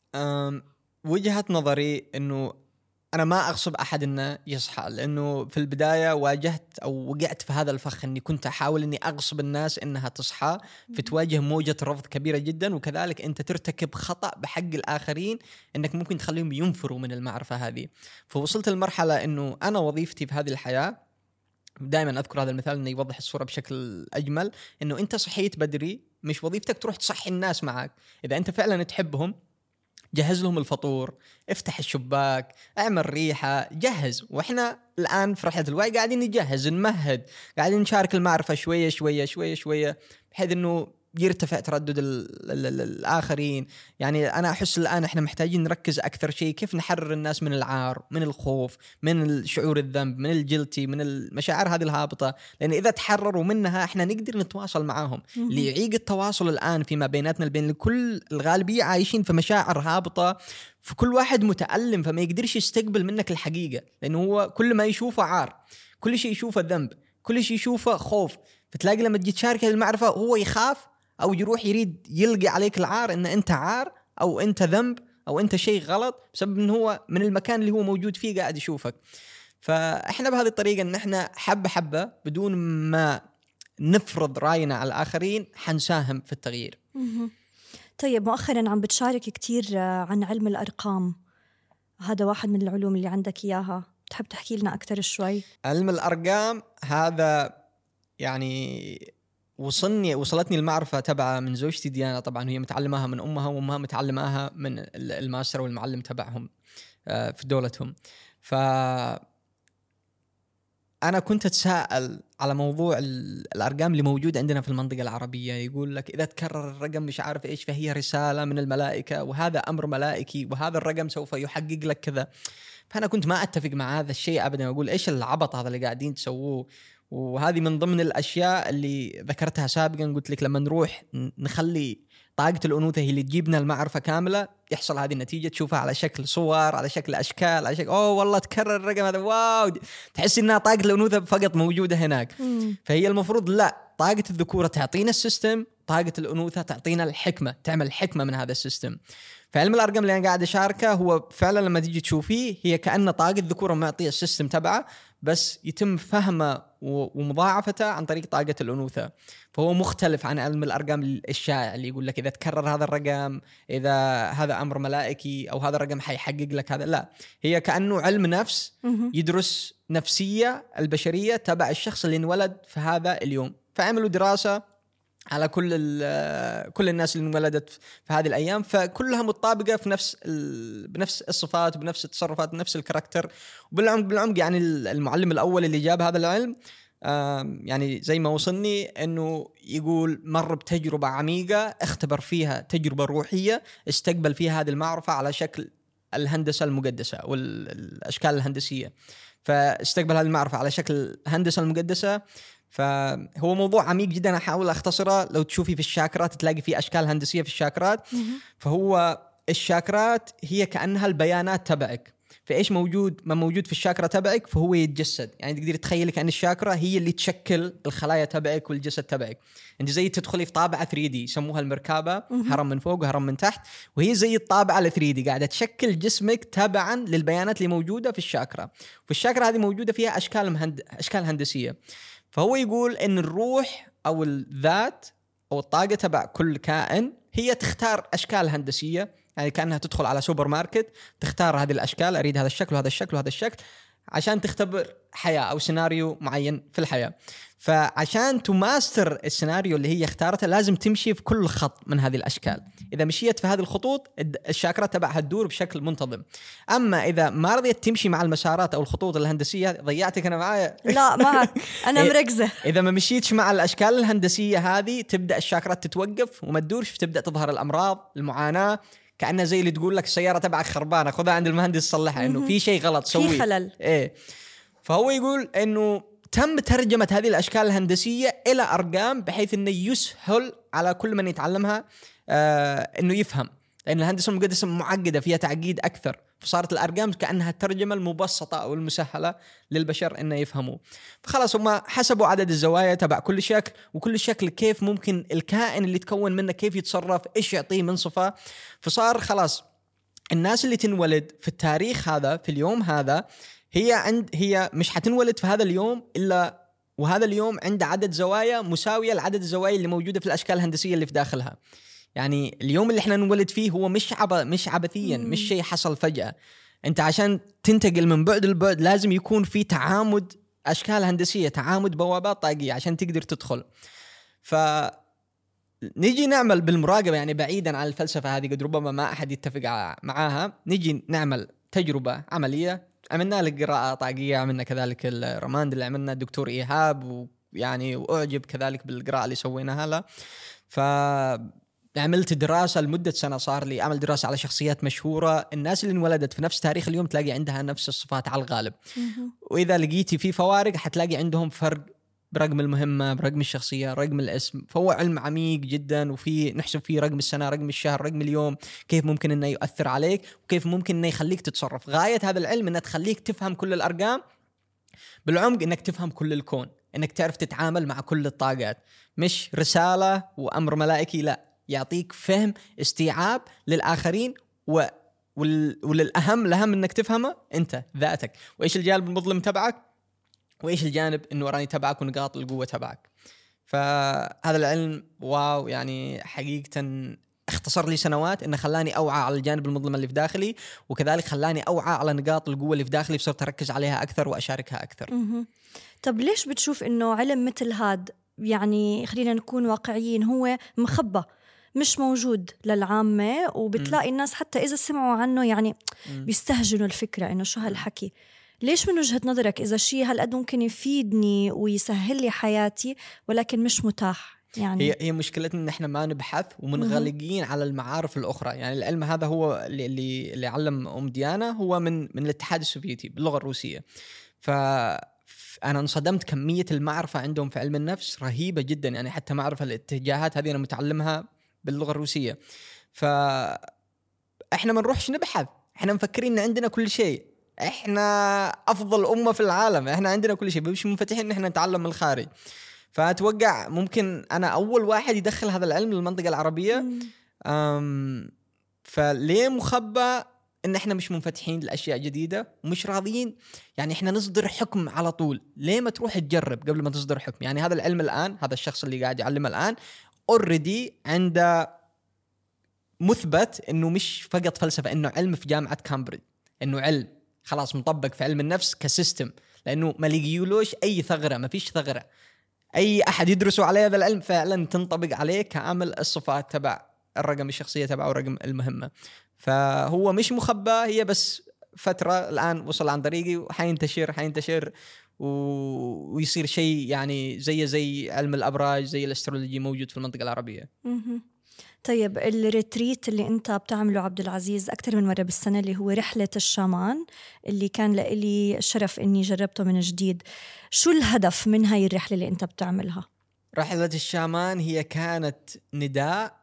وجهة نظري إنه أنا ما أغصب أحد إنه يصحى، لأنه في البداية واجهت أو وقعت في هذا الفخ إني كنت أحاول إني أغصب الناس إنها تصحى، فتواجه موجة رفض كبيرة جدا، وكذلك أنت ترتكب خطأ بحق الآخرين إنك ممكن تخليهم ينفروا من المعرفة هذه. فوصلت لمرحلة إنه أنا وظيفتي في هذه الحياة، دائما أذكر هذا المثال إنه يوضح الصورة بشكل أجمل، إنه أنت صحيت بدري، مش وظيفتك تروح تصحي الناس معك. إذا أنت فعلا تحبهم جهز لهم الفطور، افتح الشباك، اعمل ريحة، جهز. وإحنا الآن في رحلة الوعي قاعدين نجهز، نمهد، قاعدين نشارك المعرفة شوية شوية شوية شوية، بحيث إنه يرتفع تردد الآخرين. يعني أنا أحس الآن إحنا محتاجين نركز أكثر شيء كيف نحرر الناس من العار، من الخوف، من الشعور الذنب، من الجلتي، من المشاعر هذه الهابطة. لأن إذا تحرروا منها إحنا نقدر نتواصل معاهم. اللي يعيق التواصل الآن فيما بيناتنا البين كل الغالبية عايشين في مشاعر هابطة، في كل واحد متألم، فما يقدرش يستقبل منك الحقيقة، لأنه هو كل ما يشوفه عار، كل شيء يشوفه ذنب، كل شيء يشوفه خوف. فتلاقي لما تجي تشارك المعرفة هو يخاف أو يروح يريد يلقي عليك العار إن أنت عار أو أنت ذنب أو أنت شيء غلط، بسبب إنه هو من المكان اللي هو موجود فيه قاعد يشوفك. فإحنا بهذه الطريقة إن إحنا حبة حبة بدون ما نفرض رأينا على الآخرين حنساهم في التغيير. طيب مؤخرا عم بتشارك كتير عن علم الأرقام، هذا واحد من العلوم اللي عندك إياها، تحب تحكي لنا أكتر شوي؟ علم الأرقام هذا يعني وصلتني المعرفة تبعها من زوجتي ديانا، طبعا هي متعلماها من أمها، وأمها متعلماها من الماستر والمعلم تبعهم في دولتهم. فأنا كنت أتساءل على موضوع الأرقام اللي موجود عندنا في المنطقة العربية. يقول لك إذا تكرر الرقم مش عارف إيش فهي رسالة من الملائكة، وهذا أمر ملائكي، وهذا الرقم سوف يحقق لك كذا. فأنا كنت ما أتفق مع هذا الشيء أبدا، أقول إيش العبط هذا اللي قاعدين تسووه. وهذه من ضمن الأشياء اللي ذكرتها سابقا، قلت لك لما نروح نخلي طاقة الأنوثة هي اللي تجيبنا المعرفة كاملة، يحصل هذه النتيجة، تشوفها على شكل صور، على شكل أشكال، على شكل أوه والله تكرر الرقم هذا، واو، تحس إنها طاقة الأنوثة فقط موجودة هناك. فهي المفروض لا، طاقة الذكورة تعطينا السيستم، طاقة الأنوثة تعطينا الحكمة، تعمل حكمة من هذا السيستم. فعلم الأرقام اللي أنا قاعد أشاركه هو فعلا لما تيجي تشوفيه هي كأن طاقة الذكورة معطية السيستم تبعه، بس يتم فهمه ومضاعفته عن طريق طاقة الأنوثة. فهو مختلف عن علم الأرقام الشائع اللي يقول لك إذا تكرر هذا الرقم إذا هذا أمر ملائكي، أو هذا الرقم حيحقق لك هذا. لا، هي كأنه علم نفس يدرس نفسية البشرية تبع الشخص اللي انولد في هذا اليوم. فعملوا دراسة على كل الناس اللي انولدت في هذه الأيام، فكلها متطابقة في بنفس الصفات، بنفس التصرفات، بنفس الكاركتر. وبالعمق يعني المعلم الأول اللي جاب هذا العلم يعني زي ما وصلني أنه يقول مر بتجربة عميقة، اختبر فيها تجربة روحية، استقبل فيها هذه المعرفة على شكل الهندسة المقدسة والأشكال الهندسية. فاستقبل هذه المعرفة على شكل الهندسة المقدسة. فهو موضوع عميق جدا، أحاول أختصره. لو تشوفي في الشاكرات تلاقي في أشكال هندسية في الشاكرات. فهو الشاكرات هي كأنها البيانات تبعك، فإيش موجود ما موجود في الشاكرة تبعك فهو يتجسد. يعني تقدر تخيلي كأن الشاكرة هي اللي تشكل الخلايا تبعك والجسد تبعك. أنت زي تدخلي في طابعة 3D يسموها المركبة، هرم من فوق وهرم من تحت، وهي زي الطابعة 3D قاعدة تشكل جسمك تبعا للبيانات اللي موجودة في الشاكرة. والشاكرة هذه موجودة فيها أشكال هندسية. فهو يقول إن الروح أو الذات أو الطاقة تبع كل كائن هي تختار أشكال هندسية. يعني كأنها تدخل على سوبر ماركت تختار هذه الأشكال، أريد هذا الشكل وهذا الشكل وهذا الشكل، عشان تختبر حياة أو سيناريو معين في الحياة. فعشان تماستر السيناريو اللي هي اختارته لازم تمشي في كل خط من هذه الأشكال. إذا مشيت في هذه الخطوط الشاكرة تبعها تدور بشكل منتظم. أما إذا ما رضيت تمشي مع المسارات أو الخطوط الهندسية، ضيعتك أنا معايا. لا معك أنا مركزة. إذا ما مشيتش مع الأشكال الهندسية هذه تبدأ الشاكرات تتوقف وما تدورش، فتبدأ تظهر الأمراض، المعاناة، كأنها زي اللي تقول لك السيارة تبعك خربانة خذها عند المهندس صلحها، إنه في شيء غلط سوي، في خلل. إيه. فهو يقول إنه تم ترجمة هذه الأشكال الهندسية إلى أرقام بحيث إنه يسهل على كل من يتعلمها إنه يفهم، لأن الهندسة المقدسة معقدة فيها تعقيد أكثر. فصارت الأرقام كأنها الترجمة المبسطة أو المسهلة للبشر إنه يفهموا. فخلاص هم حسبوا عدد الزوايا تبع كل شكل، وكل شكل كيف ممكن الكائن اللي تكون منه كيف يتصرف، إيش يعطيه من صفة. فصار خلاص الناس اللي تنولد في التاريخ هذا في اليوم هذا هي مش حتنولد في هذا اليوم إلا وهذا اليوم عنده عدد زوايا مساوية لعدد الزوايا اللي موجودة في الأشكال الهندسية اللي في داخلها. يعني اليوم اللي احنا نولد فيه هو مش عبثيا، مش شيء حصل فجأة. انت عشان تنتقل من بعد لبعد لازم يكون في تعامد أشكال هندسية، تعامد بوابات طاقية عشان تقدر تدخل. نيجي نعمل بالمراقبة، يعني بعيدا عن الفلسفة هذه قد ربما ما أحد يتفق معاها، نيجي نعمل تجربة عملية. عملنا لك قراءة طاقية، عملنا كذلك الرماند اللي عملنا الدكتور إيهاب، ويعني وأعجب كذلك بالقراءة اللي سويناها له. عملت دراسة لمدة سنة، صار لي أعمل دراسة على شخصيات مشهورة. الناس اللي انولدت في نفس تاريخ اليوم تلاقي عندها نفس الصفات على الغالب، وإذا لقيتي في فوارق حتلاقي عندهم فرق برقم المهمة، برقم الشخصية، رقم الاسم. فهو علم عميق جدا، وفي نحسب فيه رقم السنة، رقم الشهر، رقم اليوم، كيف ممكن إنه يؤثر عليك وكيف ممكن إنه يخليك تتصرف. غاية هذا العلم إنه تخليك تفهم كل الأرقام بالعمق، إنك تفهم كل الكون، إنك تعرف تتعامل مع كل الطاقات. مش رسالة وأمر ملائكي، لا، يعطيك فهم استيعاب للآخرين وللأهم إنك تفهمه أنت ذاتك، وإيش الجانب المظلم تبعك وإيش الجانب النوراني تبعك ونقاط القوة تبعك. فهذا العلم واو، يعني حقيقة اختصر لي سنوات، انه خلاني اوعى على الجانب المظلم اللي في داخلي، وكذلك خلاني اوعى على نقاط القوه اللي في داخلي، فصرت اركز عليها اكثر واشاركها اكثر. طب ليش بتشوف انه علم مثل هاد، يعني خلينا نكون واقعيين، هو مخبى مش موجود للعامة، وبتلاقي الناس حتى إذا سمعوا عنه يعني بيستهجنوا الفكرة إنه شو هالحكي؟ ليش من وجهة نظرك إذا شيء هالقد ممكن يفيدني ويسهل لي حياتي ولكن مش متاح؟ يعني هي مشكلتنا ان احنا ما نبحث ومنغلقين على المعارف الاخرى. يعني العلم هذا هو اللي علم ام ديانا، هو من الاتحاد السوفيتي باللغه الروسيه. فانا انصدمت كميه المعرفه عندهم في علم النفس رهيبه جدا. يعني حتى معرفه الاتجاهات هذه انا متعلمها باللغه الروسيه. فاحنا ما نروحش نبحث، احنا مفكرين ان عندنا كل شيء، احنا افضل امه في العالم، احنا عندنا كل شيء، مش منفتحين ان احنا نتعلم من الخارج. فأتوقع ممكن أنا أول واحد يدخل هذا العلم للمنطقة العربية. فليه مخبى؟ إن إحنا مش منفتحين لأشياء جديدة ومش راضيين. يعني إحنا نصدر حكم على طول، ليه ما تروح تجرب قبل ما تصدر حكم؟ يعني هذا العلم الآن، هذا الشخص اللي قاعد يعلم الآن already عنده مثبت إنه مش فقط فلسفة، إنه علم في جامعة كامبريدج، إنه علم خلاص مطبق في علم النفس كسيستم، لأنه ما لقيولوش أي ثغرة، ما فيش ثغرة. أي أحد يدرسوا عليه هذا العلم فعلا تنطبق عليه كامل الصفات تبع الرقم الشخصية تبعه ورقم المهمة. فهو مش مخبى، هي بس فترة الآن وصل عن طريقي وحينتشر ويصير شيء يعني زي علم الأبراج، زي الاسترولوجي موجود في المنطقة العربية. طيب الريتريت اللي انت بتعمله عبد العزيز أكثر من مرة بالسنة، اللي هو رحلة الشامان، اللي كان لي الشرف اني جربته من جديد، شو الهدف من هاي الرحلة اللي انت بتعملها؟ رحلة الشامان هي كانت نداء.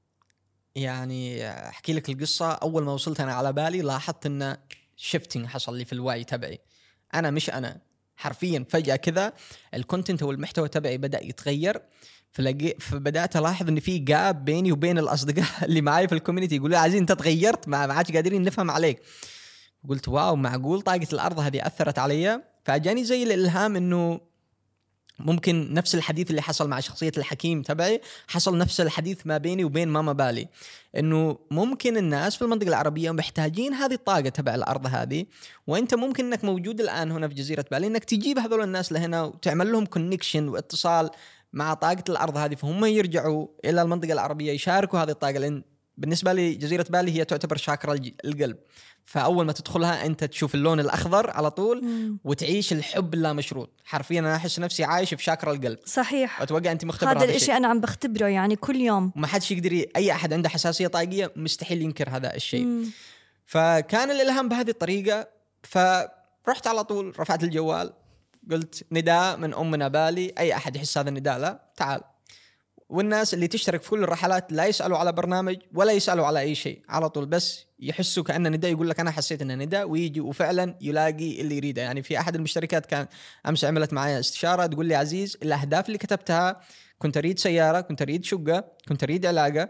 يعني احكي لك القصة. اول ما وصلت انا على بالي لاحظت ان شيفتنج حصل لي في الوعي تبعي. انا حرفيا فجأة كذا الكونتنت والمحتوى تبعي بدأ يتغير. فبدأت ألاحظ إن في جاب بيني وبين الأصدقاء اللي معي في الكوميونتي، يقولوا عايزين أنت تغيرت، ما عادش قادرين نفهم عليك. قلت واو، معقول طاقة الأرض هذه أثرت علي؟ فأجاني زي الإلهام إنه ممكن نفس الحديث اللي حصل مع شخصية الحكيم تبعي حصل نفس الحديث ما بيني وبين ماما بالي، إنه ممكن الناس في المنطقة العربية محتاجين هذه الطاقة تبع الأرض هذه، وإنت ممكن إنك موجود الآن هنا في جزيرة بالي إنك تجيب هذول الناس لهنا وتعمل لهم كونكشن واتصال مع طاقة الأرض هذه، فهم يرجعوا إلى المنطقة العربية يشاركوا هذه الطاقة. لأن بالنسبة لي جزيرة بالي هي تعتبر شاكرا القلب، فأول ما تدخلها أنت تشوف اللون الأخضر على طول وتعيش الحب اللامشروط. حرفيا أنا أحس نفسي عايش في شاكرا القلب. صحيح، أتوقع أنت مختبر هذا الشيء. أنا عم بختبره يعني كل يوم، وما حدش يقدر، أي أحد عنده حساسية طاقية مستحيل ينكر هذا الشيء. فكان الإلهام بهذه الطريقة. فرحت على طول رفعت الجوال، قلت نداء من أمنا بالي، أي أحد يحس هذا النداء لا تعال. والناس اللي تشترك في كل الرحلات لا يسألوا على برنامج ولا يسألوا على أي شيء، على طول بس يحسوا كأنه نداء، يقول لك أنا حسيت إنه نداء، ويجي وفعلا يلاقي اللي يريده. يعني في أحد المشتركات كان أمس عملت معي استشارة، تقول لي عزيز الأهداف اللي كتبتها كنت أريد سيارة، كنت أريد شقة، كنت أريد علاقة.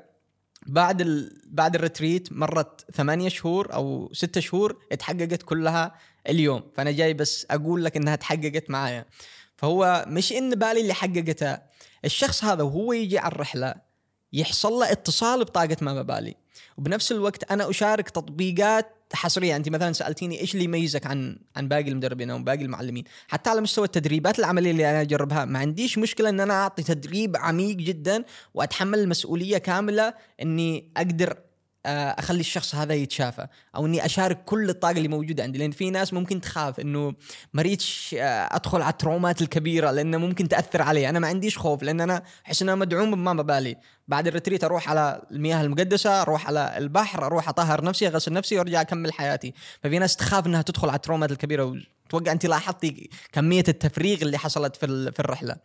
بعد الريتريت مرت 8 شهور أو 6 شهور اتحققت كلها اليوم. فأنا جاي بس أقول لك إنها تحققت معايا. فهو مش إن بالي اللي حققتها، الشخص هذا وهو يجي على الرحلة يحصل له اتصال بطاقة ما بالي. وبنفس الوقت أنا أشارك تطبيقات حصرية. أنت مثلا سألتيني إيش اللي يميزك عن باقي المدربين أو باقي المعلمين، حتى على مستوى التدريبات العملية اللي أنا أجربها ما عنديش مشكلة أن أنا أعطي تدريب عميق جدا وأتحمل المسؤولية كاملة أني أقدر أخلي الشخص هذا يتشافى، أو أني أشارك كل الطاقة اللي موجودة عندي. لأن في ناس ممكن تخاف أنه مريتش أدخل على الترومات الكبيرة لأنه ممكن تأثر علي. أنا ما عنديش خوف، لأن أنا أحس أنا مدعوم بما بالي. بعد الريتريت أروح على المياه المقدسة، أروح على البحر، أروح أطهر نفسي، أغسل نفسي وأرجع أكمل حياتي. ففي ناس تخاف أنها تدخل على الترومات الكبيرة. وتوقع أنت لاحظتي كمية التفريغ اللي حصلت في الرحلة.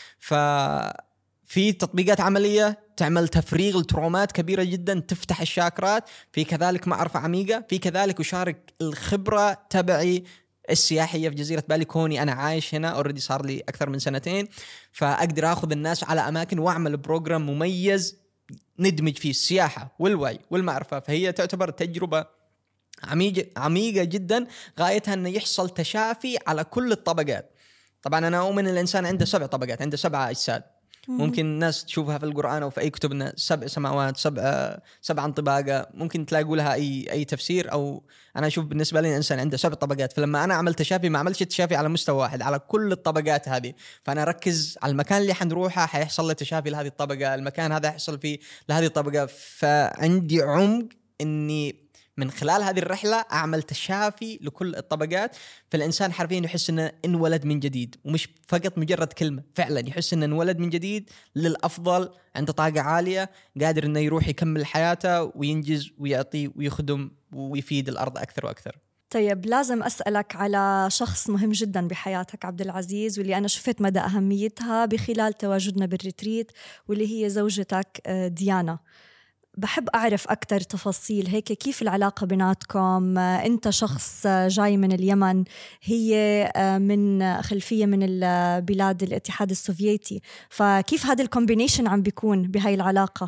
في تطبيقات عملية تعمل تفريغ الترومات كبيرة جدا، تفتح الشاكرات. في كذلك معرفة عميقة. في كذلك أشارك الخبرة تبعي السياحية في جزيرة بالي، كوني أنا عايش هنا أوريدي صار لي أكثر من 2 سنين، فأقدر أخذ الناس على أماكن وأعمل بروجرام مميز ندمج فيه السياحة والوعي والمعرفة. فهي تعتبر تجربة عميقة جدا، غايتها أن يحصل تشافي على كل الطبقات. طبعا أنا أؤمن الإنسان عنده 7 طبقات، عنده 7 أجساد. ممكن الناس تشوفها في القرآن أو في أي كتب إنه 7 سماوات 7 طباقة، ممكن تلاقوا لها أي تفسير. أو أنا أشوف بالنسبة لي الإنسان عنده 7 طبقات، فلما أنا عملت تشافي ما عملتش تشافي على مستوى واحد، على كل الطبقات هذه. فأنا أركز على المكان اللي حنروحه حيحصل له تشافي لهذه الطبقة، المكان هذا يحصل فيه لهذه الطبقة. فعندي عمق إني من خلال هذه الرحلة أعمل تشافي لكل الطبقات. فالإنسان حرفيا يحس إنه انولد من جديد، ومش فقط مجرد كلمة، فعلا يحس إنه انولد من جديد للأفضل، عنده طاقة عالية، قادر إنه يروح يكمل حياته وينجز ويعطي ويخدم ويفيد الأرض أكثر وأكثر. طيب لازم أسألك على شخص مهم جدا بحياتك عبد العزيز، واللي أنا شفت مدى أهميتها بخلال تواجدنا بالريتريت، واللي هي زوجتك ديانا. بحب أعرف أكتر تفاصيل هيك، كيف العلاقة بيناتكم؟ أنت شخص جاي من اليمن، هي من خلفية من البلاد الاتحاد السوفيتي، فكيف هذا الكومبينيشن عم بيكون بهاي العلاقة؟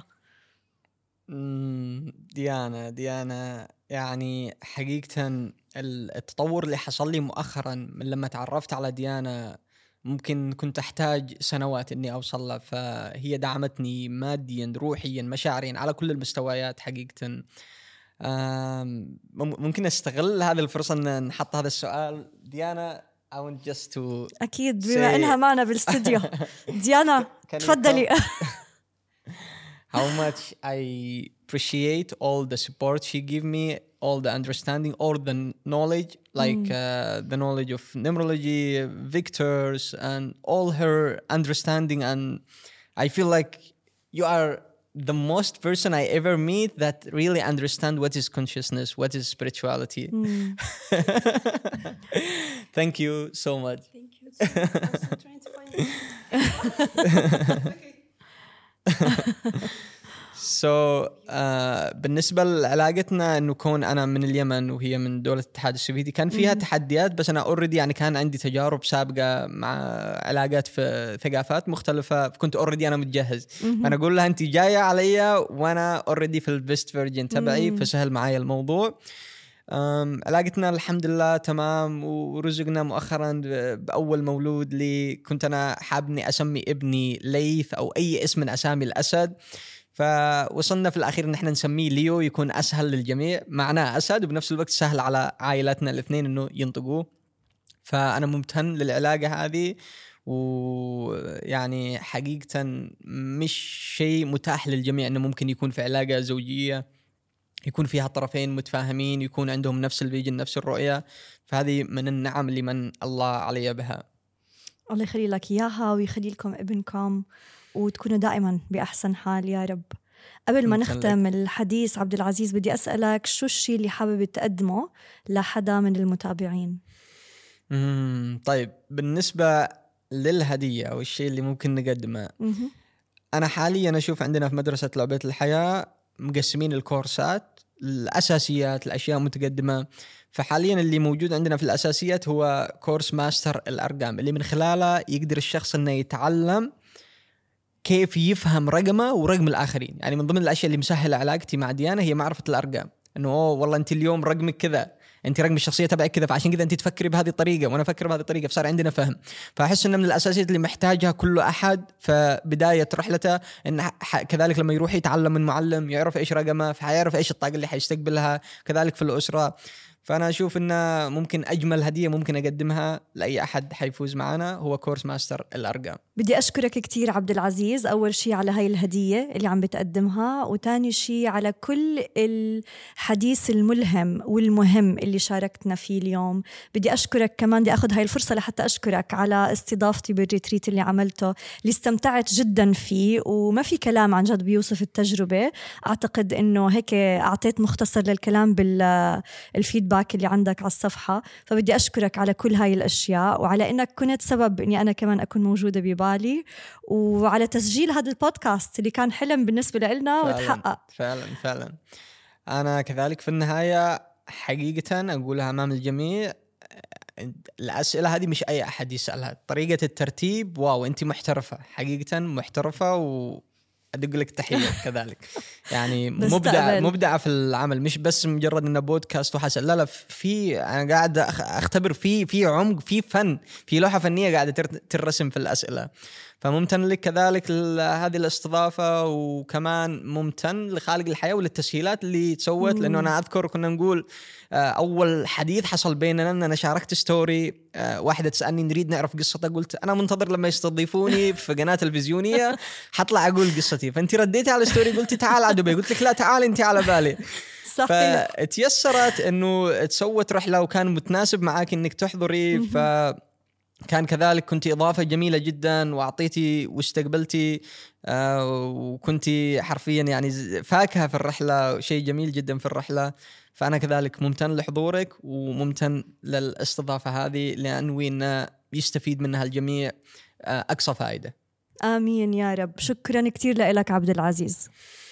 ديانا يعني حقيقة التطور اللي حصل لي مؤخرا من لما تعرفت على ديانا، ممكن كنت أحتاج سنوات إني أوصل له. فهي دعمتني ماديا روحيا مشاعريا على كل المستويات حقيقة. ممكن أستغل هذه الفرصة أن نحط هذا السؤال. ديانا I want just to أكيد بما إنها معنا بالاستوديو. ديانا تفضلي. How much I appreciate all the support she gave me, all the understanding, all the knowledge, like the knowledge of numerology, vectors, and all her understanding. And I feel like you are the most person I ever meet that really understand what is consciousness, what is spirituality. Thank you so much. Thank you. I'm still trying to find it. بالنسبة لعلاقتنا إنه كون أنا من اليمن وهي من دولة الاتحاد السوفيتي كان فيها تحديات، بس أنا already يعني كان عندي تجارب سابقة مع علاقات في ثقافات مختلفة، كنت already أنا متجهز. فأنا أقول لها أنت جاية عليا وأنا already في البيست فيرجن تبعي، فسهل معايا الموضوع. علاقتنا الحمد لله تمام، ورزقنا مؤخرا بأول مولود لي. كنت أنا حابني أسمي ابني ليث أو أي اسم من أسامي الأسد، فوصلنا في الأخير إن إحنا نسميه ليو، يكون أسهل للجميع، معناه أسد وبنفس الوقت سهل على عائلاتنا الاثنين إنه ينطقوه. فأنا ممتن للعلاقة هذه، ويعني حقيقة مش شيء متاح للجميع إنه ممكن يكون في علاقة زوجية يكون فيها الطرفين متفاهمين، يكون عندهم نفس الفيجن نفس الرؤية. فهذه من النعم اللي من الله علي بها. الله يخلي لك إياها ويخلي لكم ابنكم وتكونوا دائما بأحسن حال يا رب. قبل ما نختم الحديث عبد العزيز، بدي أسألك شو الشيء اللي حابب تقدمه لحدا من المتابعين؟ طيب بالنسبة للهدية أو الشيء اللي ممكن نقدمه، أنا حاليا أشوف عندنا في مدرسة لعبة الحياة مقسمين الكورسات، الأساسيات، الأشياء متقدمة. فحاليا اللي موجود عندنا في الأساسيات هو كورس ماستر الأرقام، اللي من خلاله يقدر الشخص أنه يتعلم كيف يفهم رقمه ورقم الآخرين. يعني من ضمن الأشياء اللي مسهلة علاقتي مع ديانا هي معرفة الأرقام، أنه والله أنت اليوم رقمك كذا، أنت رقم الشخصية تبعك كذا، فعشان كذا أنت تفكري بهذه الطريقة وأنا أفكر بهذه الطريقة، فصار عندنا فهم. فأحس أنه من الأساسيات اللي محتاجها كل أحد فبداية رحلته، إن كذلك لما يروح يتعلم من معلم يعرف إيش رقمه، فحيعرف إيش الطاقة اللي حيستقبلها، كذلك في الأسرة. فأنا أشوف إنه ممكن أجمل هدية ممكن أقدمها لأي أحد حيفوز معنا هو كورس ماستر الأرقام. بدي أشكرك كتير عبد العزيز، أول شيء على هاي الهدية اللي عم بتقدمها، وتاني شيء على كل الحديث الملهم والمهم اللي شاركتنا فيه اليوم. بدي أشكرك كمان، بدي أخذ هاي الفرصة لحتى أشكرك على استضافتي بالريتريت اللي عملته، اللي استمتعت جدا فيه، وما في كلام عن جد بيوصف التجربة. أعتقد إنه هيك أعطيت مختصر للكلام بالفيدباك اللي عندك على الصفحة. فبدي أشكرك على كل هاي الأشياء، وعلى إنك كنت سبب إني أنا كمان أكون موجودة ببالي، وعلى تسجيل هذا البودكاست اللي كان حلم بالنسبة لنا وتحقق. فعلا أنا كذلك. في النهاية حقيقة أقولها أمام الجميع، الأسئلة هذه مش أي أحد يسألها، طريقة الترتيب واو، أنت محترفة حقيقة، محترفة، أدق لك تحية كذلك. يعني مبدعة في العمل، مش بس مجرد إنه بودكاست وحسن، لا في أنا قاعد أختبر في عمق، في فن، في لوحة فنية قاعدة ترسم في الأسئلة. فممتن لك كذلك هذه الاستضافة، وكمان ممتن لخالق الحياة وللتسهيلات اللي تسوت. لأنه أنا أذكر كنا نقول أول حديث حصل بيننا أن أنا شاركت ستوري، واحدة تسألني نريد نعرف قصتك، قلت أنا منتظر لما يستضيفوني في قناة تلفزيونية حطلع أقول قصتي. فأنت رديتي على ستوري قلتي تعال على دبي، قلت لك لا تعال أنت على بالي. صحيح. فتيسرت أنه تسوت رحلة وكان متناسب معاك أنك تحضري. كان كذلك كنت إضافة جميلة جدا، وأعطيتي واستقبلتي، وكنتي حرفيا يعني فاكهة في الرحلة، شيء جميل جدا في الرحلة. فأنا كذلك ممتن لحضورك وممتن للاستضافة هذه، لأنوي أن يستفيد منها الجميع أقصى فائدة. آمين يا رب. شكرا كتير لك عبد العزيز.